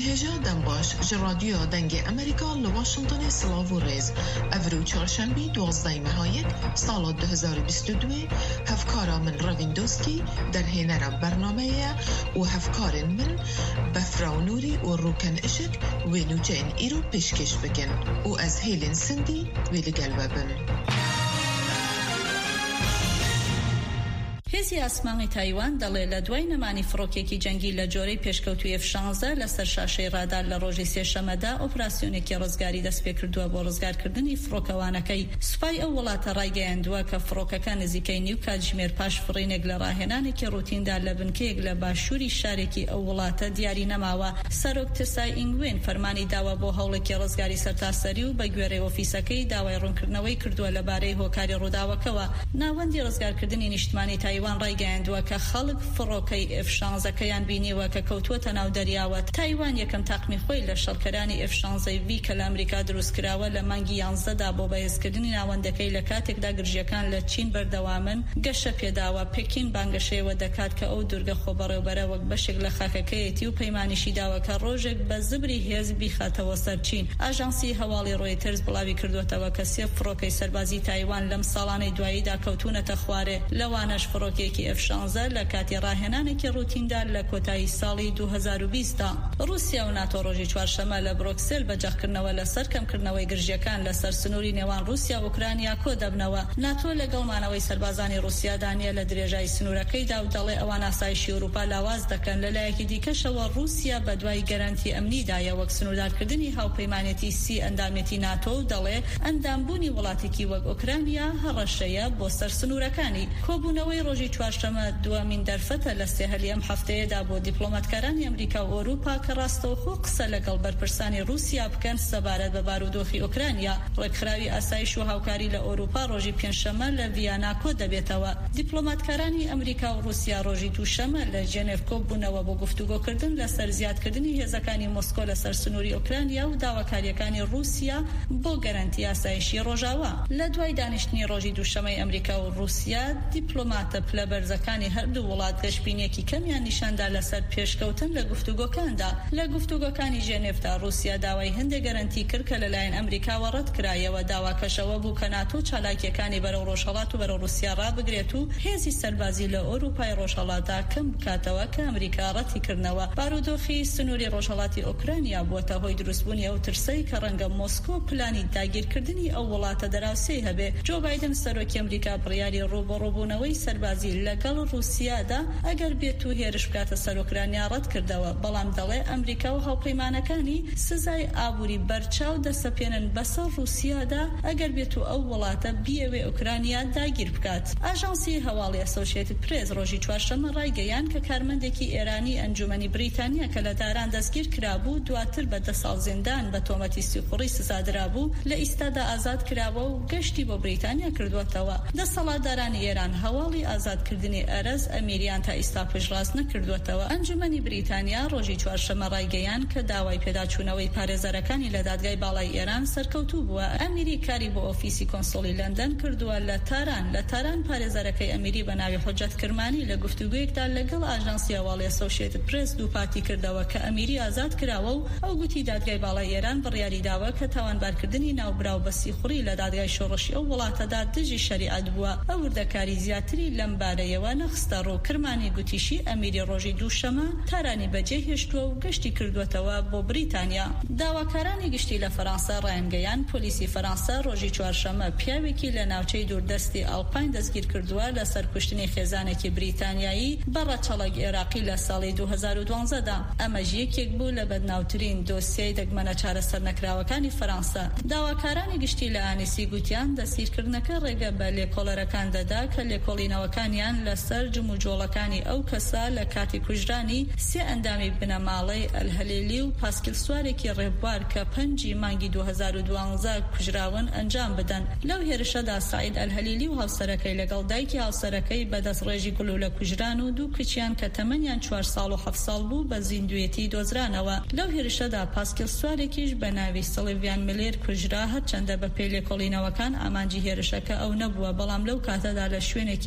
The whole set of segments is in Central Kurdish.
هجا دنباش جراديو دنگ امریکا لواشنطن سلاو ریز افرو چهارشنبه 12 مهایک سال 2022 هفکارا من رویندوسکی در هنر برنامه و هفکار من بفراو نوری و روکن اشک و نوچین ایرو پیشکش بکن و از هیلین سندی ویلی قلبه بن. هێزی ئاسمانی تایوان دەڵێ لە دوای نەمانی فڕۆکێکی جەنگی لە جۆرەی پێشکەوتووی F-16 لەسەر شاشەی ڕادار لە ڕۆژی سێشەمەدا ئۆپراسیۆنێکی ڕزگاری دەست پێ کردووە بۆ ڕزگارکردنی فڕۆکەوانەکەی. سوپای ئەو وڵاتە ڕایگەیاندووە کە فڕۆکەکە نزیکەی نیو کاتژمێر پاش فڕینێک لە ڕاهێنانێکی ڕوتیندا لە بنکەیەک لە باشووری شارێکی ئەو وڵاتە دیاری نەماوە. سەرۆک تسای ئینگوێن فەرمانی داوە بۆ هەوڵێکی ڕزگاری سەرتاسەری و بە گوێرەی ئۆفیسەکەی داوای ڕوونکردنەوەی کردووە لەبارەی هۆکاری ڕووداوەکەوە. ناوەندی ڕزگارکردنی نیشتمانی تایوان ڕایگەیاندووە کە خەڵک فڕۆکەی F-16کەیان بینیوە کە کەوتووەتە ناو دەریاوە. تایوان یەکەم تاقمی خۆی لە شەڕکەرانی F-16V کە لە ئەمریکا دروستکراوە لە مانگی 11دا بۆ بەهێزکردنی ناوەندەکەی لە کاتێکدا گرژیەکان لە چین بەردەوامن گەشە پێداوە. پێکین بانگەشەیەوە دەکات کە ئەو دوورگە خۆبەڕێوبەرە وەک بەشێک لە خاکەکەیەتی و پەیمانیشی داوە کە ڕۆژێک بە زبری هێز بیخاتەوە سەر چین. ئاژانسی هەواڵی ڕۆیترز بڵاوی کردوێتەوە کە سێ فڕۆکەی سەربازی تایوان لەم ساڵانەی دواییدا کەوتونەتە خوارێ. لەوانەش فڕۆکێکی F-16 لە کاتی ڕاهێنانێکی ڕوتیندا لە کۆتایی ساڵی 2020دا. رووسیا و ناتۆ ڕۆژی چوارشەمە لە برۆکسل بەجەخکردنەوە لەسەر کەمکردنەوەی گرژیەکان لەسەر سنووری نێوان رووسیا و ئوکرانیا کۆ دەبنەوە. ناتۆ لەگەڵمانەوەی سەربازانی رووسیا دانیە لە درێژای سنوورەکەیدا و دەڵێ ئەوان ئاسایشی ئەوروپا لاواز دەکەن. لەلایەکی دیکەشەوە رووسیا بە دوای گەرانتی ئەمنیدایە وەک سنووردارکردنی هاوپەیمانێتی سی ئەندامێتی ناتۆ و دەڵێ ئەندامبوونی وڵاتێکی وەک ئوکرانیا هەڕەشەیە بۆ سەر سنوورەکانی. کۆبوونەوەی ڕۆژی چوارشەمە دوامین دەرفەتە لە سێهەلی ئەم هەفتەیەدا بۆ دیپلۆماتکارانی ئەمریکا و ئەوروپا کە ڕاستەوخۆ قسە لەگەڵ بەرپرسانی رووسیا بکەن سەبارەت بە بارودۆخی ئوکرانیا. ڕێکخراوی ئاسایش و هاوکاری لە ئەوروپا ڕۆژی پێنجشەمە لە ڤیانا کۆ دەبێتەوە. دیپلۆماتکارانی ئەمریکا و رووسیا ڕۆژی دووشەمە لە ژێنێڤ کۆبوونەوە بۆ گفتوگۆکردن لەسەر زیادکردنی هێزەکانی مۆسکۆ لەسەر سنووری ئوکرانیا و داواکاریەکانی رووسیا بۆ گەرانتی ئاسایشی ڕۆژاوا. لە دوای دانیشتنی ڕۆژی دووشەمەی ئەمریکا و رووسیا دیپلۆماتە پلەبەرزەکانی هەردوو وڵات گەشتبینیەکی کەمیان نیشاندا لەسەر پێشکەوتن لە گفتوگۆکاندا. لە گفتوگۆکانی ژێنێڤدا رووسیا داوای هەندێک گەرانتی کرد کە لەلایەن ئەمریکاوە ڕەت کرایەوە. داواکەشەوە بوو کە ناتۆ چالاکیەکانی بەرەو ڕۆژهەڵات و بەرەو رووسیا ڕابگرێت و هێزی سەربازی لە ئەوروپای ڕۆژهەڵاتدا کەم بکاتەوە کە ئەمریکا ڕەتی کردنەوە. بارودۆخی سنووری ڕۆژهەڵاتی ئوکرانیا بووەتە هۆی دروستبوونی ئەو ترسەی کە ڕەنگە مۆسکۆ پلانی داگیرکردنی ئەو وڵاتە دەراوسێ هەبێ. جۆ بایدن سەرۆکی ئەمریکا بڕیاری ڕووبەڕووبوونەوەی سەربازی لەگەڵ رووسیادا ئەگەر بێت و هێرش بکاتە سەر ئوکرانیا ڕەت کردەوە. بەڵام دەڵێ ئەمریکا و هاوپەیمانەکانی سزای ئابووری بەرچاو دەسەپێنن بەسەر رووسیادا ئەگەر بێت و ئەو وڵاتە بیەوێ ئوکرانیا داگیر بکات. ئاژانسی هەواڵی ئەسۆشیێتد پرێس ڕۆژی چوارشەمە ڕایگەیان کە کارمەندێکی ئێرانی ئەنجومەنی بریتانیا کە لە داران دەستگیر کرابوو دواتر بە 10 ساڵ زیندان بە تۆمەتی سوپڕی سزادرابوو لە ئیستادا ئازاد کراوە و گەشتی بۆ بریتانیا کردوەتەوە. دەسەڵاتدارانی ئێران هەواڵی ئازادکردنی ئەرز ئەمیریان تا ئیستا پشتڕاست نەکردوەتەوە. ئەنجومەنی بریتانیا ڕۆژی چوارشەمە ڕایگەیان کە داوای پێداچوونەوەی پارێزەرەکانی لە دادگای باڵای ئێران سەرکەوتوو بووە. ئەمیری کاری بۆ ئۆفیسی کۆنسۆلی لەندەن کردووە لە تاران پارێزەرەکەی ئەمیری بە ناوی حجەت کرمانی لە گفتوگویەکدا لەگەڵ ئاژانسی هەواڵی ئەسۆشیێتد پرێس دووپاتی کردەوە کە ئەمیری ئازاد کراوە و ئەو گوتی دادگای باڵای ئێران بڕیاری داوە کە تاوانبارکردنی ناوبراو بە سیخوڕی لە دادگای شۆڕشی ئەو وڵاتەدا دژی شەریعەت بووە. ئەو وردەکاری زیاتری لەم بارەیەوە نەخستە ڕوو. کرمانی گوتیشی ئەمیری ڕۆژی دووشەمە تارانی بەجێ هێشتووە و گەشتی کردوێتەوە بۆ بریتانیا. داواکارانی گشتی لە فەرانسا ڕایانگەیان پۆلیسی فەرانسا ڕۆژی چوارشەمە پیاوێکی لە ناوچەی دووردەستی ئەڵپاین دەستگیر کردووە لە سەرکوشتنی خێزانێکی بریتانیایی بەڕە چەڵک عێراقی لە ساڵی 2012دا. ئەمەش یەکێک بوو لە بەدناوترین دۆسیەی دەگمەنە چارەسەر نەکراوەکانی فەرانسا. داواکارانی گشتی لە ئانیسی گوتیان دەسیرکردنەکە ڕێگە بە لێکۆڵەرەکان دەدا کە لێکۆڵینەوەکانیان لەسەر جموجۆڵەکانی ئەو کەسا لە کاتی کوژرانی سێ ئەندامی بنەماڵەی ئەلهەلیلی و پاسکیل سوارێکی ڕێبوار کە 5 مانگی 2012 کوژراون ئەنجام بدەن. لەو هێرشەدا سعید ئەلهەلیلی و هاوسەرەکەی لەگەڵ دایکی هاوسەرەکەی بەدەست ڕێژی گلولە کوژران و دوو کچیان کە تەمەنیان 4 ساڵ و 7 ساڵ بوو بە زیندوێتی دۆزرانەوە. لەو هێرشەدا پاسکیل سوارێکیش بە ناوی سڵیڤیان ملێر کوژرا هەرچەندە بە پێی لێکۆڵینەوەکان ئامانجی هێرشەکە ئەو نەبووە. بەڵام لەو کاتەدا لە شوێنێکی هەڵە بووە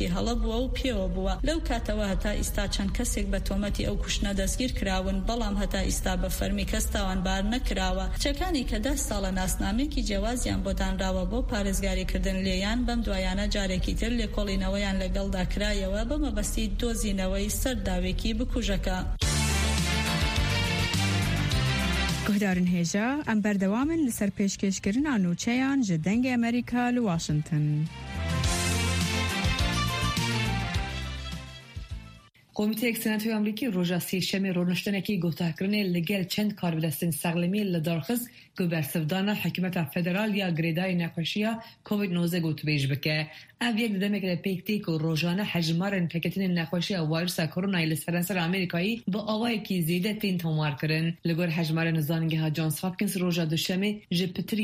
بووە و پێوە بووە لەو کاتەوە هەتا ئیستا چەند کەسێک بە تۆمەتی ئەو کوشتنە دەستگیر کراون بەڵام هەتا ئیستا بە فەرمی کەس تاوانبار نەکراوە چەکانی کە 10 ساڵە ناسنامێکی جیاوازیان بۆ دانراوە بۆ پارێزگاریکردن لێیان بەم دوایانە جارێکی تر لێکۆڵینەوەیان لەگەڵدا کرایەوە بە مەبەستی دۆزینەوەی سەرداوێکی بکوژەکە. گهدارن هێژە ئەم بەردەوامن لەسەر پێشکەشکردنا نوچەیان ji dengê Amerîka li Washington. Komîteyek Senatoya Amerîkî roja sêşemê rûniştinekî guhdarkirinê li gel çend karbidestên sexlemî li darxiz ku bersivdana hikûmeta federal ya girêdayê nexweşiya COVID-19 gotûbêj bike. Ev yek di demek de pêk tê ku rojane hejmarên peketînên nexweşiya vîrusa koronayê li serensera Amerîkayê bi awayekî zêde tên tomar kirin. Li gor hejmarên zanîngeha Johns Hopkins roja duşemê ji pitirî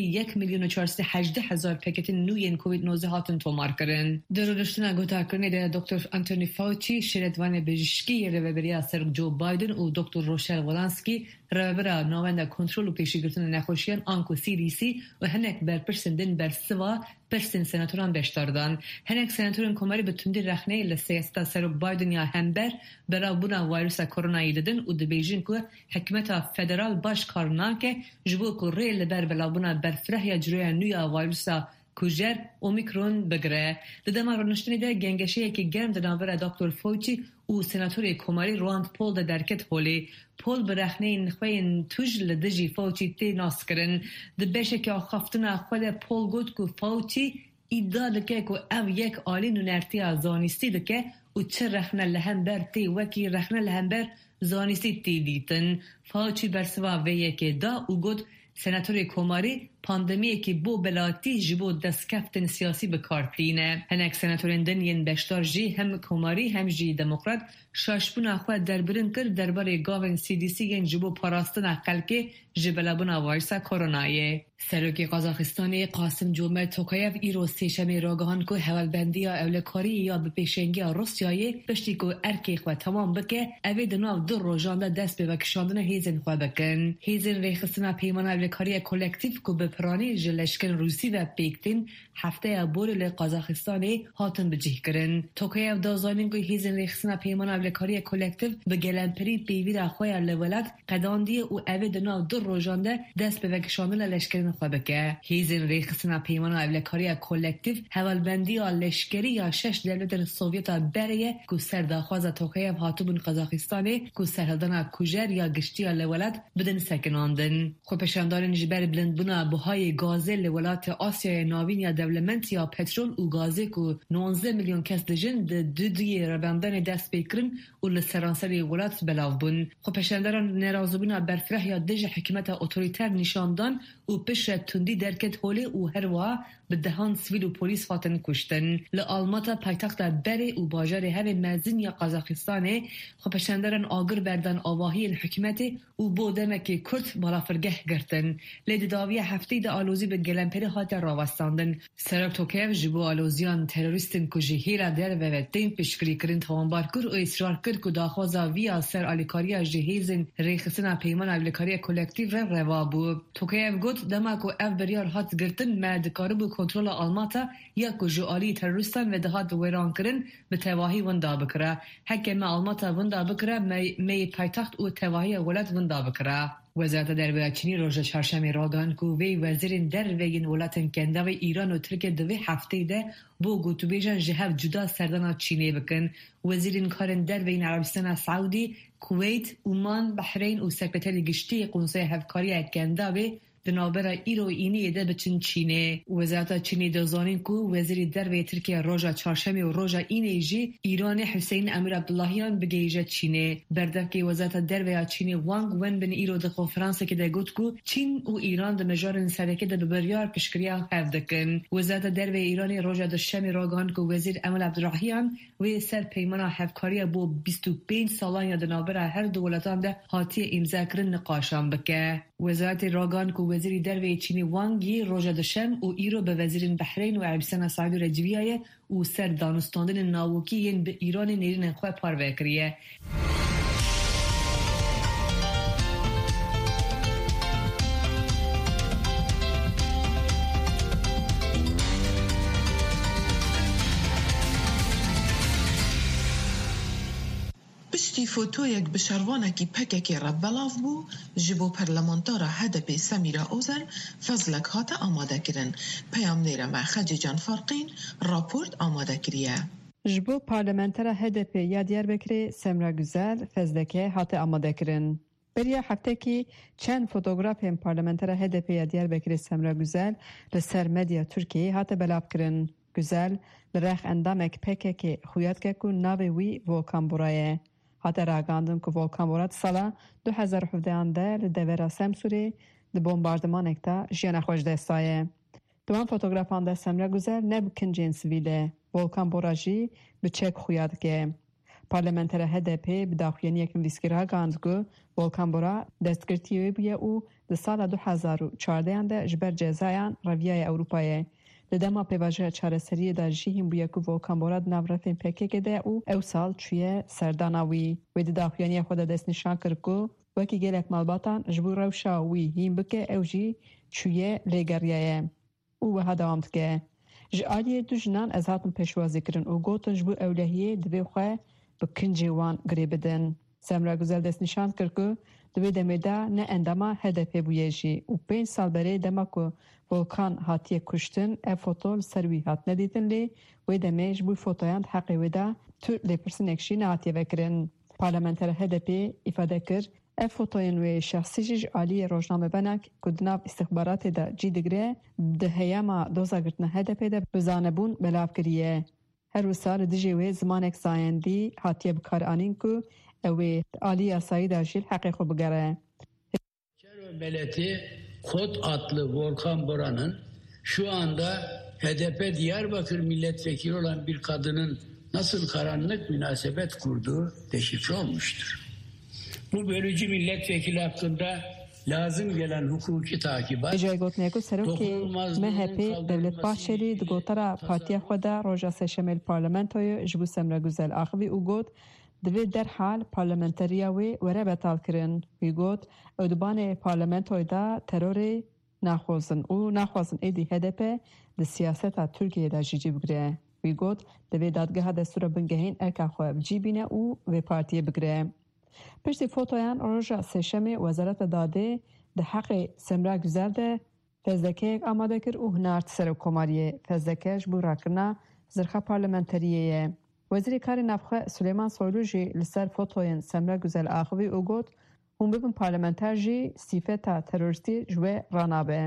1,418,000 peketên nû yên COVID-19 hatin tomar kirin. Di rûniştina guhdarkirinê de Dr. Anthony Fauci şêretvanê bijîşkî rêveberiya Ser Joe Biden û Dr. Rochelle Walensky rêvebera navenda kontrol û pêşîgirtina nexweşiyan an ku CDC û hinek berpirsên din bersiva pirsên senatoran beşdardan. Hinek senatorên komarî bi tundî rexneyê li siyaseta Ser Biden ya hember beravbûna vîrusa koronayê didin û dibêjin ku hikûmeta federal baş kar nake ji bo ku rê li ber belavbûna berfirehya ciroya nû ya vîrusa kujer Omikron bigire. Di dema rûniştinê de gengeşeyekî germ di navbera Dr. Fauci û senatorê komarî Rand Paul de derket holê. Paul bi rexneyên xweyên tuj li dijî Fauci tê naskirin. Di beşekî axaftina xwe de Paul got ku Fauci îddia dike ku ev yek alî nûnertiya zanîstî dike û çi rexne li hember tê wekî rexne li hember zanîstî tê dîtin. Fauci bersiva vê yekê da û got senatorê komarî pandemiyekî bo belatî ji bo destkeftên siyasî bikartîne. Hinek senatorên din yên beşdar jî hem komarî hem jî demokrat şaşbûna xwe derbirin kir derbarê gavên CDC yên ji bo parastina xelkê ji belavbûna vîrusa koronayê. Serokê Qazaxistanê Qasim Jomart Tokayev îro sêşemê ragihan ku hevalbendiya ewlekarî ya bi pêşengiya Rusyayê piştî ku erkê xwe tamam bike evê di nav du rojan de dest bi vekişandina hêzên xwe bikin. Hêzên rêxistina peymana ewlekariya kolektiv ku bi piranî ji leşkerên Rûsî ve pêktin hefteya borê li Qazaxistanê hatin bicihkirin. Tokayev da zanîn ku hêzên rêxistina peymana ewlekariya kolektiv bi gelemperî pêvîra xwe ya li welat qedandiye û evê di nav du rojan de dest bi vekişandina leşkerên xwe bike. Hêzên rêxistina peymana ewlekariya kolektiv hevalbendiya leşkerî ya şeş devletên Sovyeta berê ku ser daxwaza Tokayev hatibûn Qazaxistanê ku serhildana kujer ya giştiya li welat bidin sekinandin. Xwepeşandarên ji ber bilindbûna buhayê gazê li welatê Asyaya navîn ya dewlemend ya petrol û gazê ku 19 milyon kes dijin di duyê rebendanê dest pê kirin û li seranserê welat belav bûn. Xwepeşandaran nerazîbûna berfireh ya dijî hikûmeta otorîter nîşandan û pişre tundî derket holê û her wiha bi dehan sivîl û polîs hatin kuştin. Li almata paytexta berê û bajarê herê mezin ya Qazaxistanê xwepeşandaran agir berdan avahiyên hikûmetê û bo demekê Kurd balafirgeh girtin. Lê di daviya hefteyê de alozî bi gelemperî hatiye rawestandin. Serok Tokayev ji bo aloziyan terorîstin ku ji hêra derve ve tên piştgirî kirin tawanbar kir û îsrar kir ku daxwaza vî ya ser alîkariya ji hêzên rêxistina peymana ewlekariya kolektiv re reva bû. Tokayev got dema ku ev biryar hat girtin me dikaribû kontrola almata ya ku ji alî terorîstan ve dihat wêran kirin bi tevahî winda bikire. Heke me almata winda bikire me paytext û tevahiya welat winda bikire. Wezareta Derveya Çînî roja çarşemê ragihan ku vê wezîrên derveyên welatên kendavê Îran û Tirkiye di vê hefteyê de bo gotûbêjan ji hev cuda serdana Çînê bikin. Wezîrên karên derveyên Erebistana Saûdî, Kuweyt, Oman, Bahreyn û sekreterê giştî Qûnseya Hevkariya Kendavê di navbera îro îniyê de biçin Çînê. Wezareta Çînê dizanîn ku wezîrê derveyê Tirkiye roja çarşemê û roja înê jî Îranê Hüseyin Emir Abdullahiyan bigihîje Çînê. Berdevkê Wezareta Derveya Çînê Wang Wenbin îro di konferansekê de got ku Çîn û Îran di mijarên serekê de bi biryar piştgiriya hev dikin. Wezareta Derveyê Îranê roja duşemê ragihan ku Wezîr Emir Abdullahiyan wê ser peymana hevkariya bo 25 salan ya di navbera her du welatan de hatiye îmzakirin niqaşan bike. Wezaretê ragihan ku Wezîrê Derveyê Çînê Wang yê roja duşem û îro bi wezîrên Bahreyn û Erebistana Saûdî re civiyaye û ser danûstandinên navokî yên bi Îranê nêrînên xwe parve kiriye. پشتی فوتویک بشروانکی پککی ربلاف بو جبو پرلمانتارا هدپ سمیرا اوزر فضلک هات آماده کرن پیام نیره مخج جان فارقین راپورت آماده کریه. جبو پارلمانتارا هدپ یا دیاربکر سمرا گوزل فضلکه هات آماده کرن. بریا هفته کی چند فوتوگراف هم پارلمانتارا هدپ یا دیاربکر سمرا گوزل لسر مدیا ترکیه هات بلاب کرن. گوزل لرخ اندامک پککی خویات که کو ناوی وی ولکان برایه. هات راگاندن که ولکان برات سالا 2017 ده لدویرا سمسوری ده بومباردمان اکتا جیان خوش دستایه. دوان فوتوگرافان ده سمرا گوزل نب کنجین سویله. ولکان براجی به چک خویات که. پارلمانتر HDP به داخلی یکم ویسکرها گاند که ولکان برا دستگرتیوی بیه او ده سال 2014 ده جبر جزایان رویای اروپایه. لدما پیواجه چارەسەری دا جیهیم بویه که ولکان برا نورفین پکه که ده او سال چویه سرداناوی و ده داخلی خود دست نشان کرد که وکی گلک مالباتان جبو روشاوی هیم بکه او جی چویه لگریه. او به هدامت که جالی دو جنان از هاتون پیشوازی کرن او گوتن جبو اولهیه دوی خواه بکنجی وان گریبدن. سمرا گوزل دست نشان کرد که دوی دمیده نه اندما HDP بویه جی و 5 سال بره دما که ولکان هاتیه کشتن اف فوتول سروی هات ندیدن لی و دمیج بوی فوتویاند حقی ودا تو لیپرسن اکشی نهاتیه وکرن. پارلمانتر HDP ifade کرد اف فوتوین و شخصی جیج آلی روزنامه بنک که دناف استخبارات دا جی دگره ده هیاما دوزا گرتن HDP دا بزانبون بلاف کریه. هر وسال دجیوه زمانک سایندی هاتیه بکار آنین که اوی آلی اسایی دا جیل حقی خو بگره. Meleti Kod adlı Volkan Bora'nın şu anda HDP Diyarbakır milletvekili olan bir kadının nasıl karanlık münasebet kurduğu deşifre olmuştur. Bu bölücü milletvekili hakkında lazım gelen hukuki takibat dokunulmazlığının kaldırılması devlet bahçeli dgotara partiya xoda roja seçemel parlamentoyu jibu semra güzel axvi ugot دوی در حال پارلمانتریا وی وره بطال کرن. وی گوت ادبان پارلمانتوی دا ترور نخوزن او نخوزن ایدی HDP ده سیاست ترکیه دا جیجی بگره. وی گوت دوی دادگاه دستور بنگهین ارکا خواه بجیبینه او وی پارتیه بگره. پشتی فوتویان روژا سشم وزارت داده ده حق سمرا گزر ده فزدکه آماده کر او هنارت سر و کماریه. فزدکهش بو راکرنا زرخه پارلمانتریه. وزیر کار نفخه سلیمان سویلو جی لسر فوتوین سمرا گزل آخوی او گوت هم ببین پارلمانتر جی سیفتا تروریستی جوه رانابه.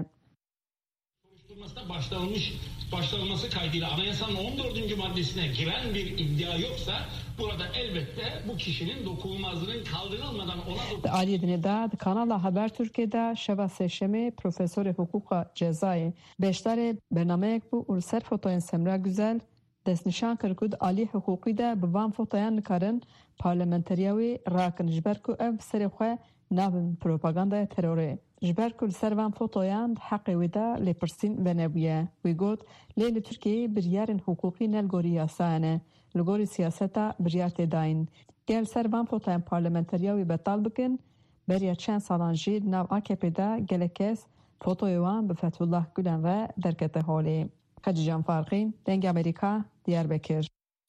Başlanması kaydıyla anayasanın 14. maddesine giren bir iddia yoksa burada elbette bu kişinin dokunulmazlığının kaldırılmadan ona Ali Dineda kanala Haber Türkiye'de şeva seçimi profesör hukuka cezayı beştare bernamek bu ulser fotoğrafın Semra Güzel destnişan kırkud Ali hukuki de bu fotoğrafın nikarin parlamenteriyavi rakin jberku ev serixwe navin propaganda teröre. جبر کل سروان فوتویان حقی ودا لپرسین و نبویه. وی گوت لیل ترکیه بریارن حقوقی نلگوری یاسانه. لگوری سیاستا بریار تداین. گل سروان فوتویان پارلمانتریاوی بطال بکن. بریا چند سالان جید ناو AKP دا گلکس فوتویوان به فتح الله گلن و درکت حالی. خجی جان فارقین دنگ امریکا دیاربکر.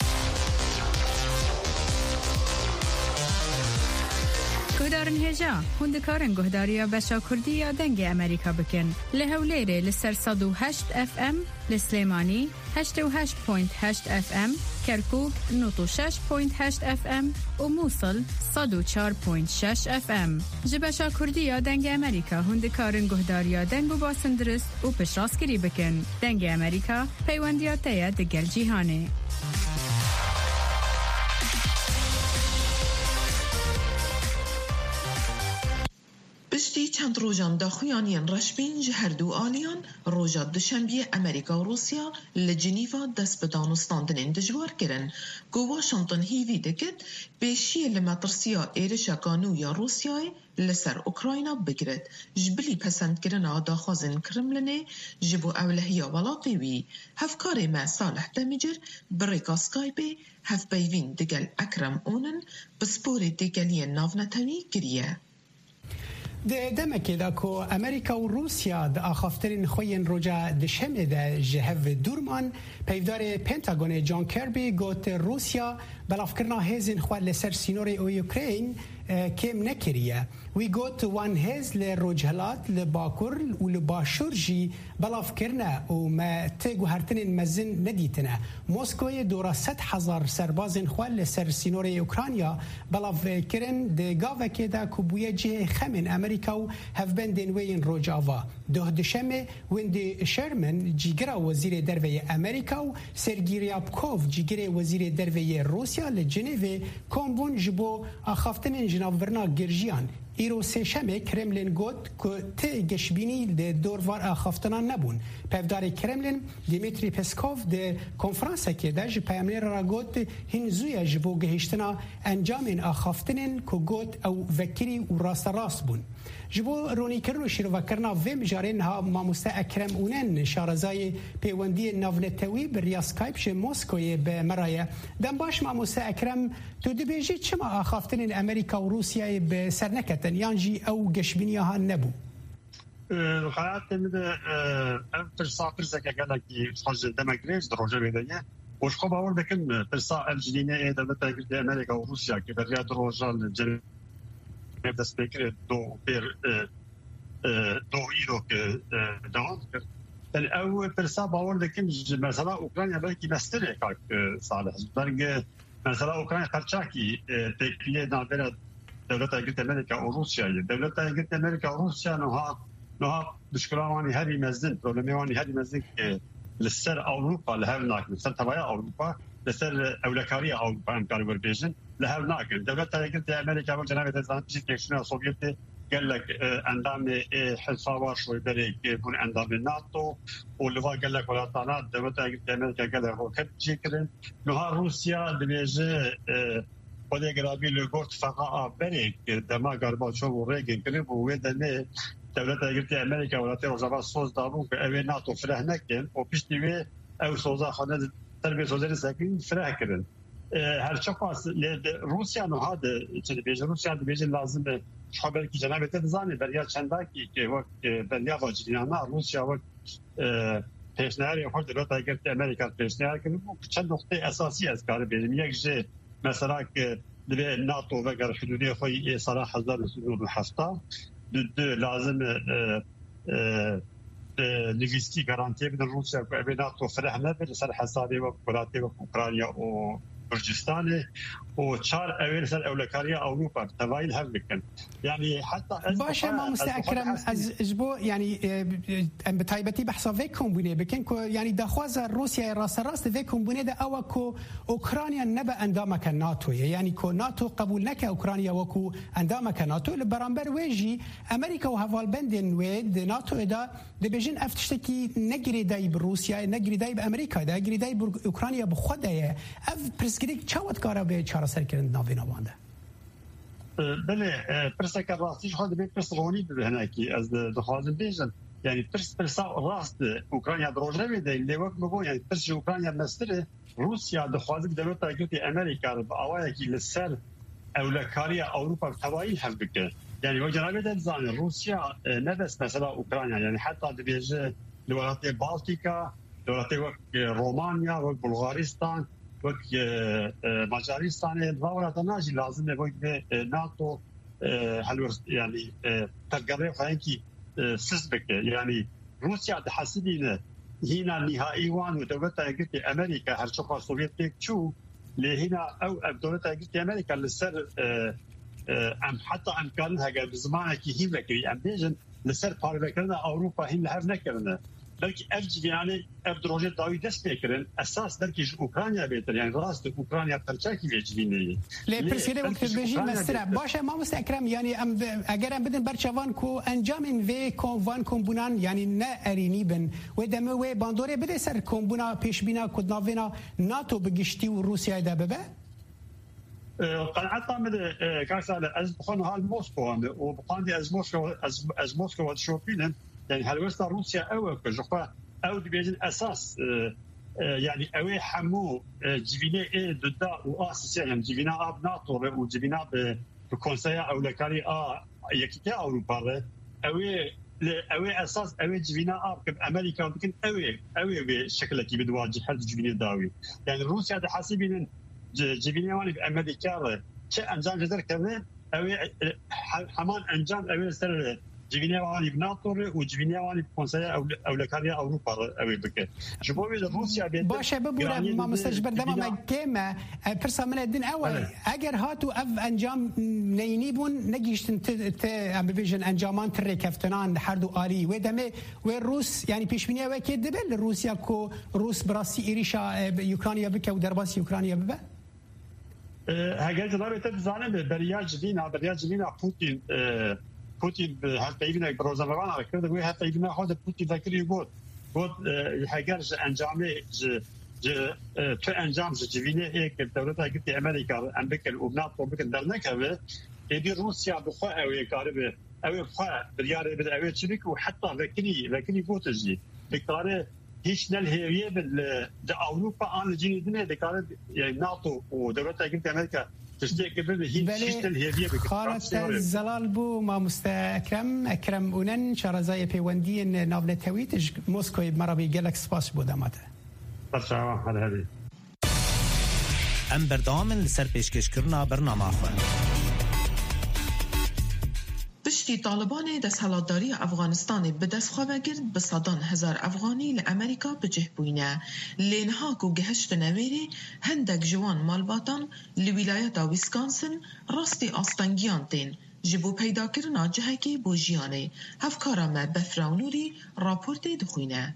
گهدارن هجا هندکارن گهداریا بشا کردی یا دنگ امریکا بکن لهولیره لسر 108 FM لسلیمانی 88.8 FM کرکوک 96.8 FM و موصل 104.6 FM جبشا کردی یا دنگ امریکا هندکارن گهداریا دنگو باسندرست و پشراسکری بکن دنگ امریکا پیوندیاتیا دگل جیهانه پشتی چند روزان داخویانیان رشبین جهردو آلیان روزا دوشنبه امریکا و روسیا لجنیوا دست به دانستاندن دجوار کرن گو واشنطن هیوی دکت پیشی لمترسیا ایرشا کانو یا روسیای لسر اوکراینا بگرد جبلی پسند کرن داخوازن کرملنه جبو اولهیا ولاقی وی هفکار ما صالح دمیجر بریکا سکایپی هف بیوین دگل اکرم اونن بسپور دگلی ناونتوی گریه دمکی دا کو امریکا و روسیا د آخافترین خوین روجا دشمه دا جهو دورمان پیودار پنتاگون جان کربی گوت روسیا بلافکرنا هزین خواه لسر سینوری او یوکرین کم نکریه وی گوت وان هز لروجهلات لباکور و لباشور جی بلافکرنا و ما تگو هرتنین مزن ندیتنه موسکوی دورا 100,000 سربازین خواه لسر سینوری اوکرانیا بلافکرن ده گاوه که دا کبویه جه خمین امریکا و هفبندین وین روجاوا ده دشمه ویند شرمن جیگرا وزیر دروی امریکا و سرگی ریابکوف جیگر وزیر دروی روسیا لجنیو کامبون جبو آخافتن جنابورنا گرژیان ایرو سشمه کرملین گوت که تی گشبینی ده دوروار آخافتنان نبون پیودار کرملین دیمیتری پسکوف ده کنفرانسه که ده جپیمنی را گوت هنزوی جبو گهشتنا انجام آخافتنین که گوت او وکری و راست بون جبو رونی کرن و شیرو کرنا و مجارین ها ماموسته اکرم اونن شارزای پیوندی ناونتوی بر ریاسکایپ ش موسکوی به مرایه دم باش ماموسته اکرم تو دبیجی چما آخافتن امریکا و روسیای به سرنکتن یانجی او گشبینی ها نبو الحالات من فرصة كالكي خرج دمجريز دروجة بيدية وش خب أول بكن فرصة الجدينة دولة أمريكا وروسيا كبريات دروجة الجنوب دست بکر دو ایرو که دوام کرد. در اول پرسا باور دکیم مثلا اوکراینیا بلکی مستره کاک صالح. درگ مثلا اوکراینیا خرچاکی تکیه نابرد دولت ایالات امریکا و روسیه. دولت ایالات امریکا و روسیه نها مشکلانی هری مزن پروبلمی هری مزن که لسر اروپا لهر ناکن لسر تبایا اروپا لسر اولکاری اروپا امکان وربیجن لهر ناکن دولت ایالات امریکا و جناب تزان تشکیل سوویت قال لك اندام حسابات شوي بريك يكون اندام الناتو واللي قال لك ولا طالات دولت امريكا قال لك روكت جيكرن نهار روسيا دبيجه ودي قرابي لغورت فقا بريك دما غرباتشوف وريغن قريب ويدنه دولت امريكا ولا تروزا صوز دابون كاوي ناتو فرهنكن وبيشتي او صوزا خدد تربيه صوزين ساكن فرهكرن هر شخص روسيا نو هذا دبيجه روسيا دبيجه لازم خبر کی جناب تزانی بریا چنداکی که وقت دنیا واجدینانه روسیا وقت پیشنهادی خود دولت ایالات امریکا پیشنهاد کرد چند نقطه اساسی از کار بریم یک جه مثلا که به ناتو و گر حدودی خوی سال 1970 دو لازم لوجستیک گارانتی بدن روسیا که به ناتو فرح نبود سر حسابی و ولاتی و اوکراینیا و گرجستان وشار أول سنة أولكارية أوروبا تباين هذلكن يعني حتى باشه ما مستأكرم از اجبو يعني بتايبتي بحثا فيكم بني بكن كو يعني دخواز روسيا راست فيكم بني ده أو كو أوكرانيا نبأ اندامك الناتو يعني كو ناتو قبول نك أوكرانيا وكو اندامك الناتو لبرامبر ويجي أمريكا وهفال بندن ويد ناتو ده بيجين افتشتكي نجري داي بروسيا نجري داي بأمريكا ده نجري داي بأوكرانيا بخدها اف برسكريك چاوت كارا به سر کردن ناوینا وانده بله پرسه که راستیش خود به پرس رونی به هناکی از دخوازم بیجن یعنی پرس راست اوکراینیا دروژه بیده لیوک مگو یعنی پرس اوکراینیا مستره روسیا دخوازم دولت ایالات امریکا با آوایی که لسر اولکاری اروپا تبایی هم بکه یعنی و جنابه دلزان روسیا نبست مثلا اوکراینیا یعنی حتی دبیجه دولت بالتیکا دولت رومانیا و بلغارستان وقت مجارستان ضرورة ناجي لازم وقت ناتو هالورس يعني تقرر خاينكي سسبك يعني روسيا تحسدين هنا نهائي وان ودولة ايالات امريكا هالشقة السوفيتيك شو لهنا او دولة ايالات امريكا لسر ام حتى امكانها قبل زمانك هي لكري ام بيجن لسر باربكرنا اوروبا هن لهر نكرنا بلکه افجی یعنی افدروجه داوی دست میکردن اساس درکش اوکراینیا بهتر یعنی راست اوکراینیا پرچاکی وجبینه لی پرسیده وقت بیشی مستر باشه ما مستکرم یعنی اگر ام بدن برچوان کو انجام این وی کوان کومبونان یعنی نه ارینی بن و دم و باندوره بده سر کومبونا پیش بینا کدناوینا ناتو بگشتی و روسیای ده ببه قناعتنا من كاسال از بخون حال موسكو وبقاندي از موسكو شوفينن يعني هالوسط روسيا أو كجوفا أو دبيجن أساس يعني أوي حمو جبينة ضد وأساس يعني جبينة أب ناتو وجبينة بكونسيا او لكاري يكيكا اوروبا اوي اساس اوي جوينا اب امريكا يمكن اوي بشكل كي بدواجه حد جوينا داوي يعني روسيا ده حاسبين جوينا واني بامريكا شيء انجام جدر كذا اوي حمان انجام اوي سر جوينا واني بناطور وجوينا واني بكونسيا او لكاري اوروبا اوي بك جبوي روسيا باشه ببوره ما مستجبر دما كما فرصه من الدين اول اگر هاتو اف انجام نينيبون نجيشتن ام بفيجن انجامان تركفتنان حردو الي ودمه والروس يعني بيشمنيا وكيد دبل روسيا كو روس براسي ايريشا اوكرانيا بك ودرباس اوكرانيا ببا هاجل جناب تزانه برياج دينا بوتين هالتايبنا بروزافان على كده وهي هالتايبنا هذا بوتين ذكري قلت الحاجات انجامي تو انجام جوينه هيك الدولة قلت امريكا وبناطو بك درنكه يدي روسيا بخوا او يقارب او بخوا بريار بدا او تشريك وحتى ذكري بوتجي بقاره هيش نلهيه اوروبا ان جيني دنيا دقاره يعني ناتو ودولة قلت امريكا خالد الزلال بو ما مستأكرم أكرم أونن شارزاي بيوندي نافلة تويتج موسكو مرابي جالكس باس بوداماته. برشا هذا. أم بردام لسر پیشکش کرنا برنامه خواه. پشتی طالبان دستهلاتداری افغانستان به دست خواه گرد به صدان هزار افغانی لامریکا بجه بوینه لینها و گهشت نویری هندک جوان مالباتان لولایت ویسکانسن راستی آستانگیان تین جبو پیدا کرنا جهکی بوجیانه هفکارا ما بفراونوری راپورت دخوینه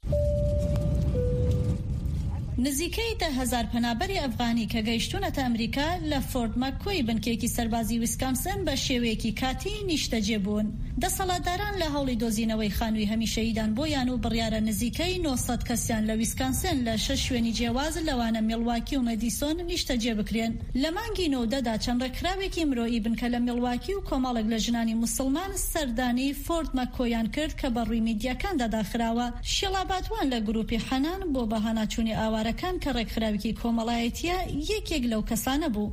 نزیکەی 10,000 پەنابەری ئەفغانی کە گەیشتونەتە ئەمریکا لە فۆرت ماککۆی بنکێکی سەربازی ویسکانسن بە شێوەیەکی کاتی نیشتەجێ بوون. دەسەڵاتداران لە هەوڵی دۆزینەوەی خانووی هەمیشەییدان بۆیان و بڕیارە نزیکەی 900 کەسیان لە ویسکانسن لە 6 شوێنی جیاواز لەوانە میڵواکی و مەدیسۆن نیشتەجێ بکرێن. لە مانگی نۆدەدا چەند ڕێکخراوێکی مرۆیی بنکە لە میڵواکی و کۆمەڵێک لە ژنانی موسڵمان سەردانی فۆرت ماککۆیان کرد کە بە ڕووی میدیاکاندا داخراوە. شێڵاباتوان لە گروپی حەنان بۆ بەهاناچوونی ئاوارەکان کە ڕێکخراوێکی کۆمەڵایەتیە یەکێک لەو کەسانە بوو.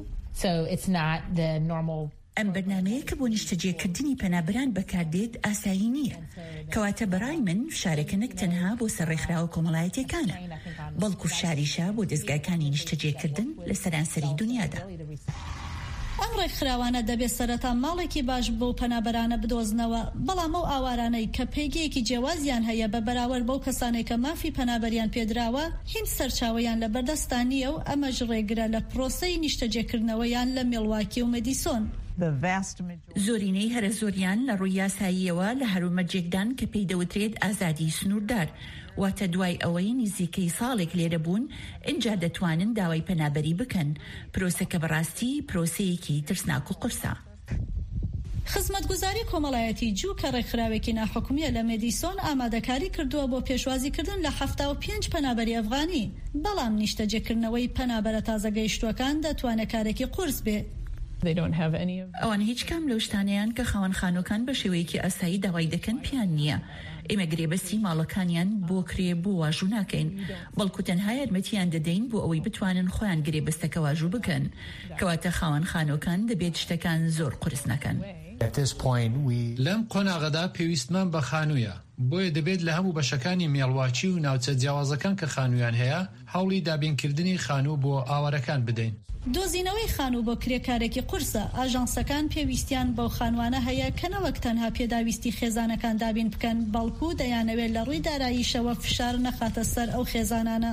ئەم بەرنامەیە کە بۆ نیشتەجێکردنی پەنابەران بەکاردێت ئاسایی نییە کەواتە بەڕای من فشارێکە نەک تەنها بۆ سەرڕێکخراوە کۆمەڵایەتیەکانە بەڵکو فشاریشە بۆ دەستگاکانی نیشتەجێکردن لە سەرانسەری دنیادا. ئەم ڕێکخراوانە دەبێت سەرەتا ماڵێکی باش بۆ پەنابەرانە بدۆزنەوە بەڵام ئەو ئاوارانەی کە پێگەیەکی جیاوازیان هەیە بە بەراورد بەو کەسانێک کە مافی پەنابەریان پێدراوە هیچ سەرچاوەیان لە بەردەستان نییە و ئەمەش ڕێگرە لە پرۆسەی نیشتەجێکردنەوەیان لە میڵواکی و مەدیسۆن. زۆرینەی هەرە زۆریان لە ڕووی یاساییەوە لە هەرومەرجێکدان کە پێی دەوترێت ئازادی سنووردار واتە دوای ئەوەی نزیکەی ساڵێک لێرە بوون اینجا دەتوانن داوای پەنابەری بکەن پرۆسەکە بەڕاستی پرۆسەیەکی ترسناک و قورسە. خزمەتگوزاری کۆمەڵایەتی جوو کە ڕێکخراوێکی ناحکومیە لە مێدیسۆن ئامادەکاری کردووە بۆ پێشوازیکردن لە 75 پەنابەری ئەفغانی بەڵام نیشتەجێکردنەوەی پەنابەرە تازەگەیشتوەکان دەتوانێت کارێکی قورس بێت. ئەوان هیچ کام لەو شتانەیان کە خاوەنخانۆکان بە شێوەیەکی ئاسایی داوای دەکەن پیان نییە. ئێمە گرێبەستی ماڵەکانیان بۆ کرێ بۆ واژوو ناکەین بەڵکو تەنها یارمەتیان دەدەین بۆ ئەوەی بتوانن خۆیان گرێبەستەکە واژوو بکەن کەواتە خاوەنخانۆکان دەبێت شتەکان زۆر قورس نەکەن. لەم قۆناغەدا پێویستمان بە خانوویە بۆیە دەبێت لە هەموو بەشەکانی مێڵواچی و ناوچە جیاوازەکان کە خانوویان هەیە هەوڵی دابینکردنی خانوو بۆ ئاوارەکان بدەین. دۆزینەوەی خانوو بۆ کرێکارێکی قورسە ئاژانسەکان پێویستیان بەو خانوانە هەیە کە نەوەک تەنها پێداویستی خێزانەکان دابین بکەن بەڵکو دەیانەوێت لە ڕووی داراییشەوە فشار نەخاتە سەر ئەو خێزانانە.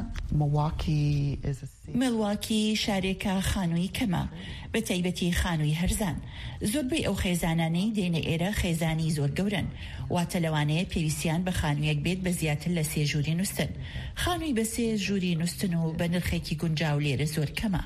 مڵواکی شارێکە خانووی کەمە بە تایبەتی خانووی هەرزان زۆربەی ئەو خێزانانەی دێنە ئێرە خێزانی زۆر گەورن واتە لەوانەیە پێویستیان بە خانوویەک بێت بە زیاتر لە 3 ژووری نووسن خانووی بە 3 ژووری نووسن و بە نرخێکی گونجاو لێرە زۆر کەمە.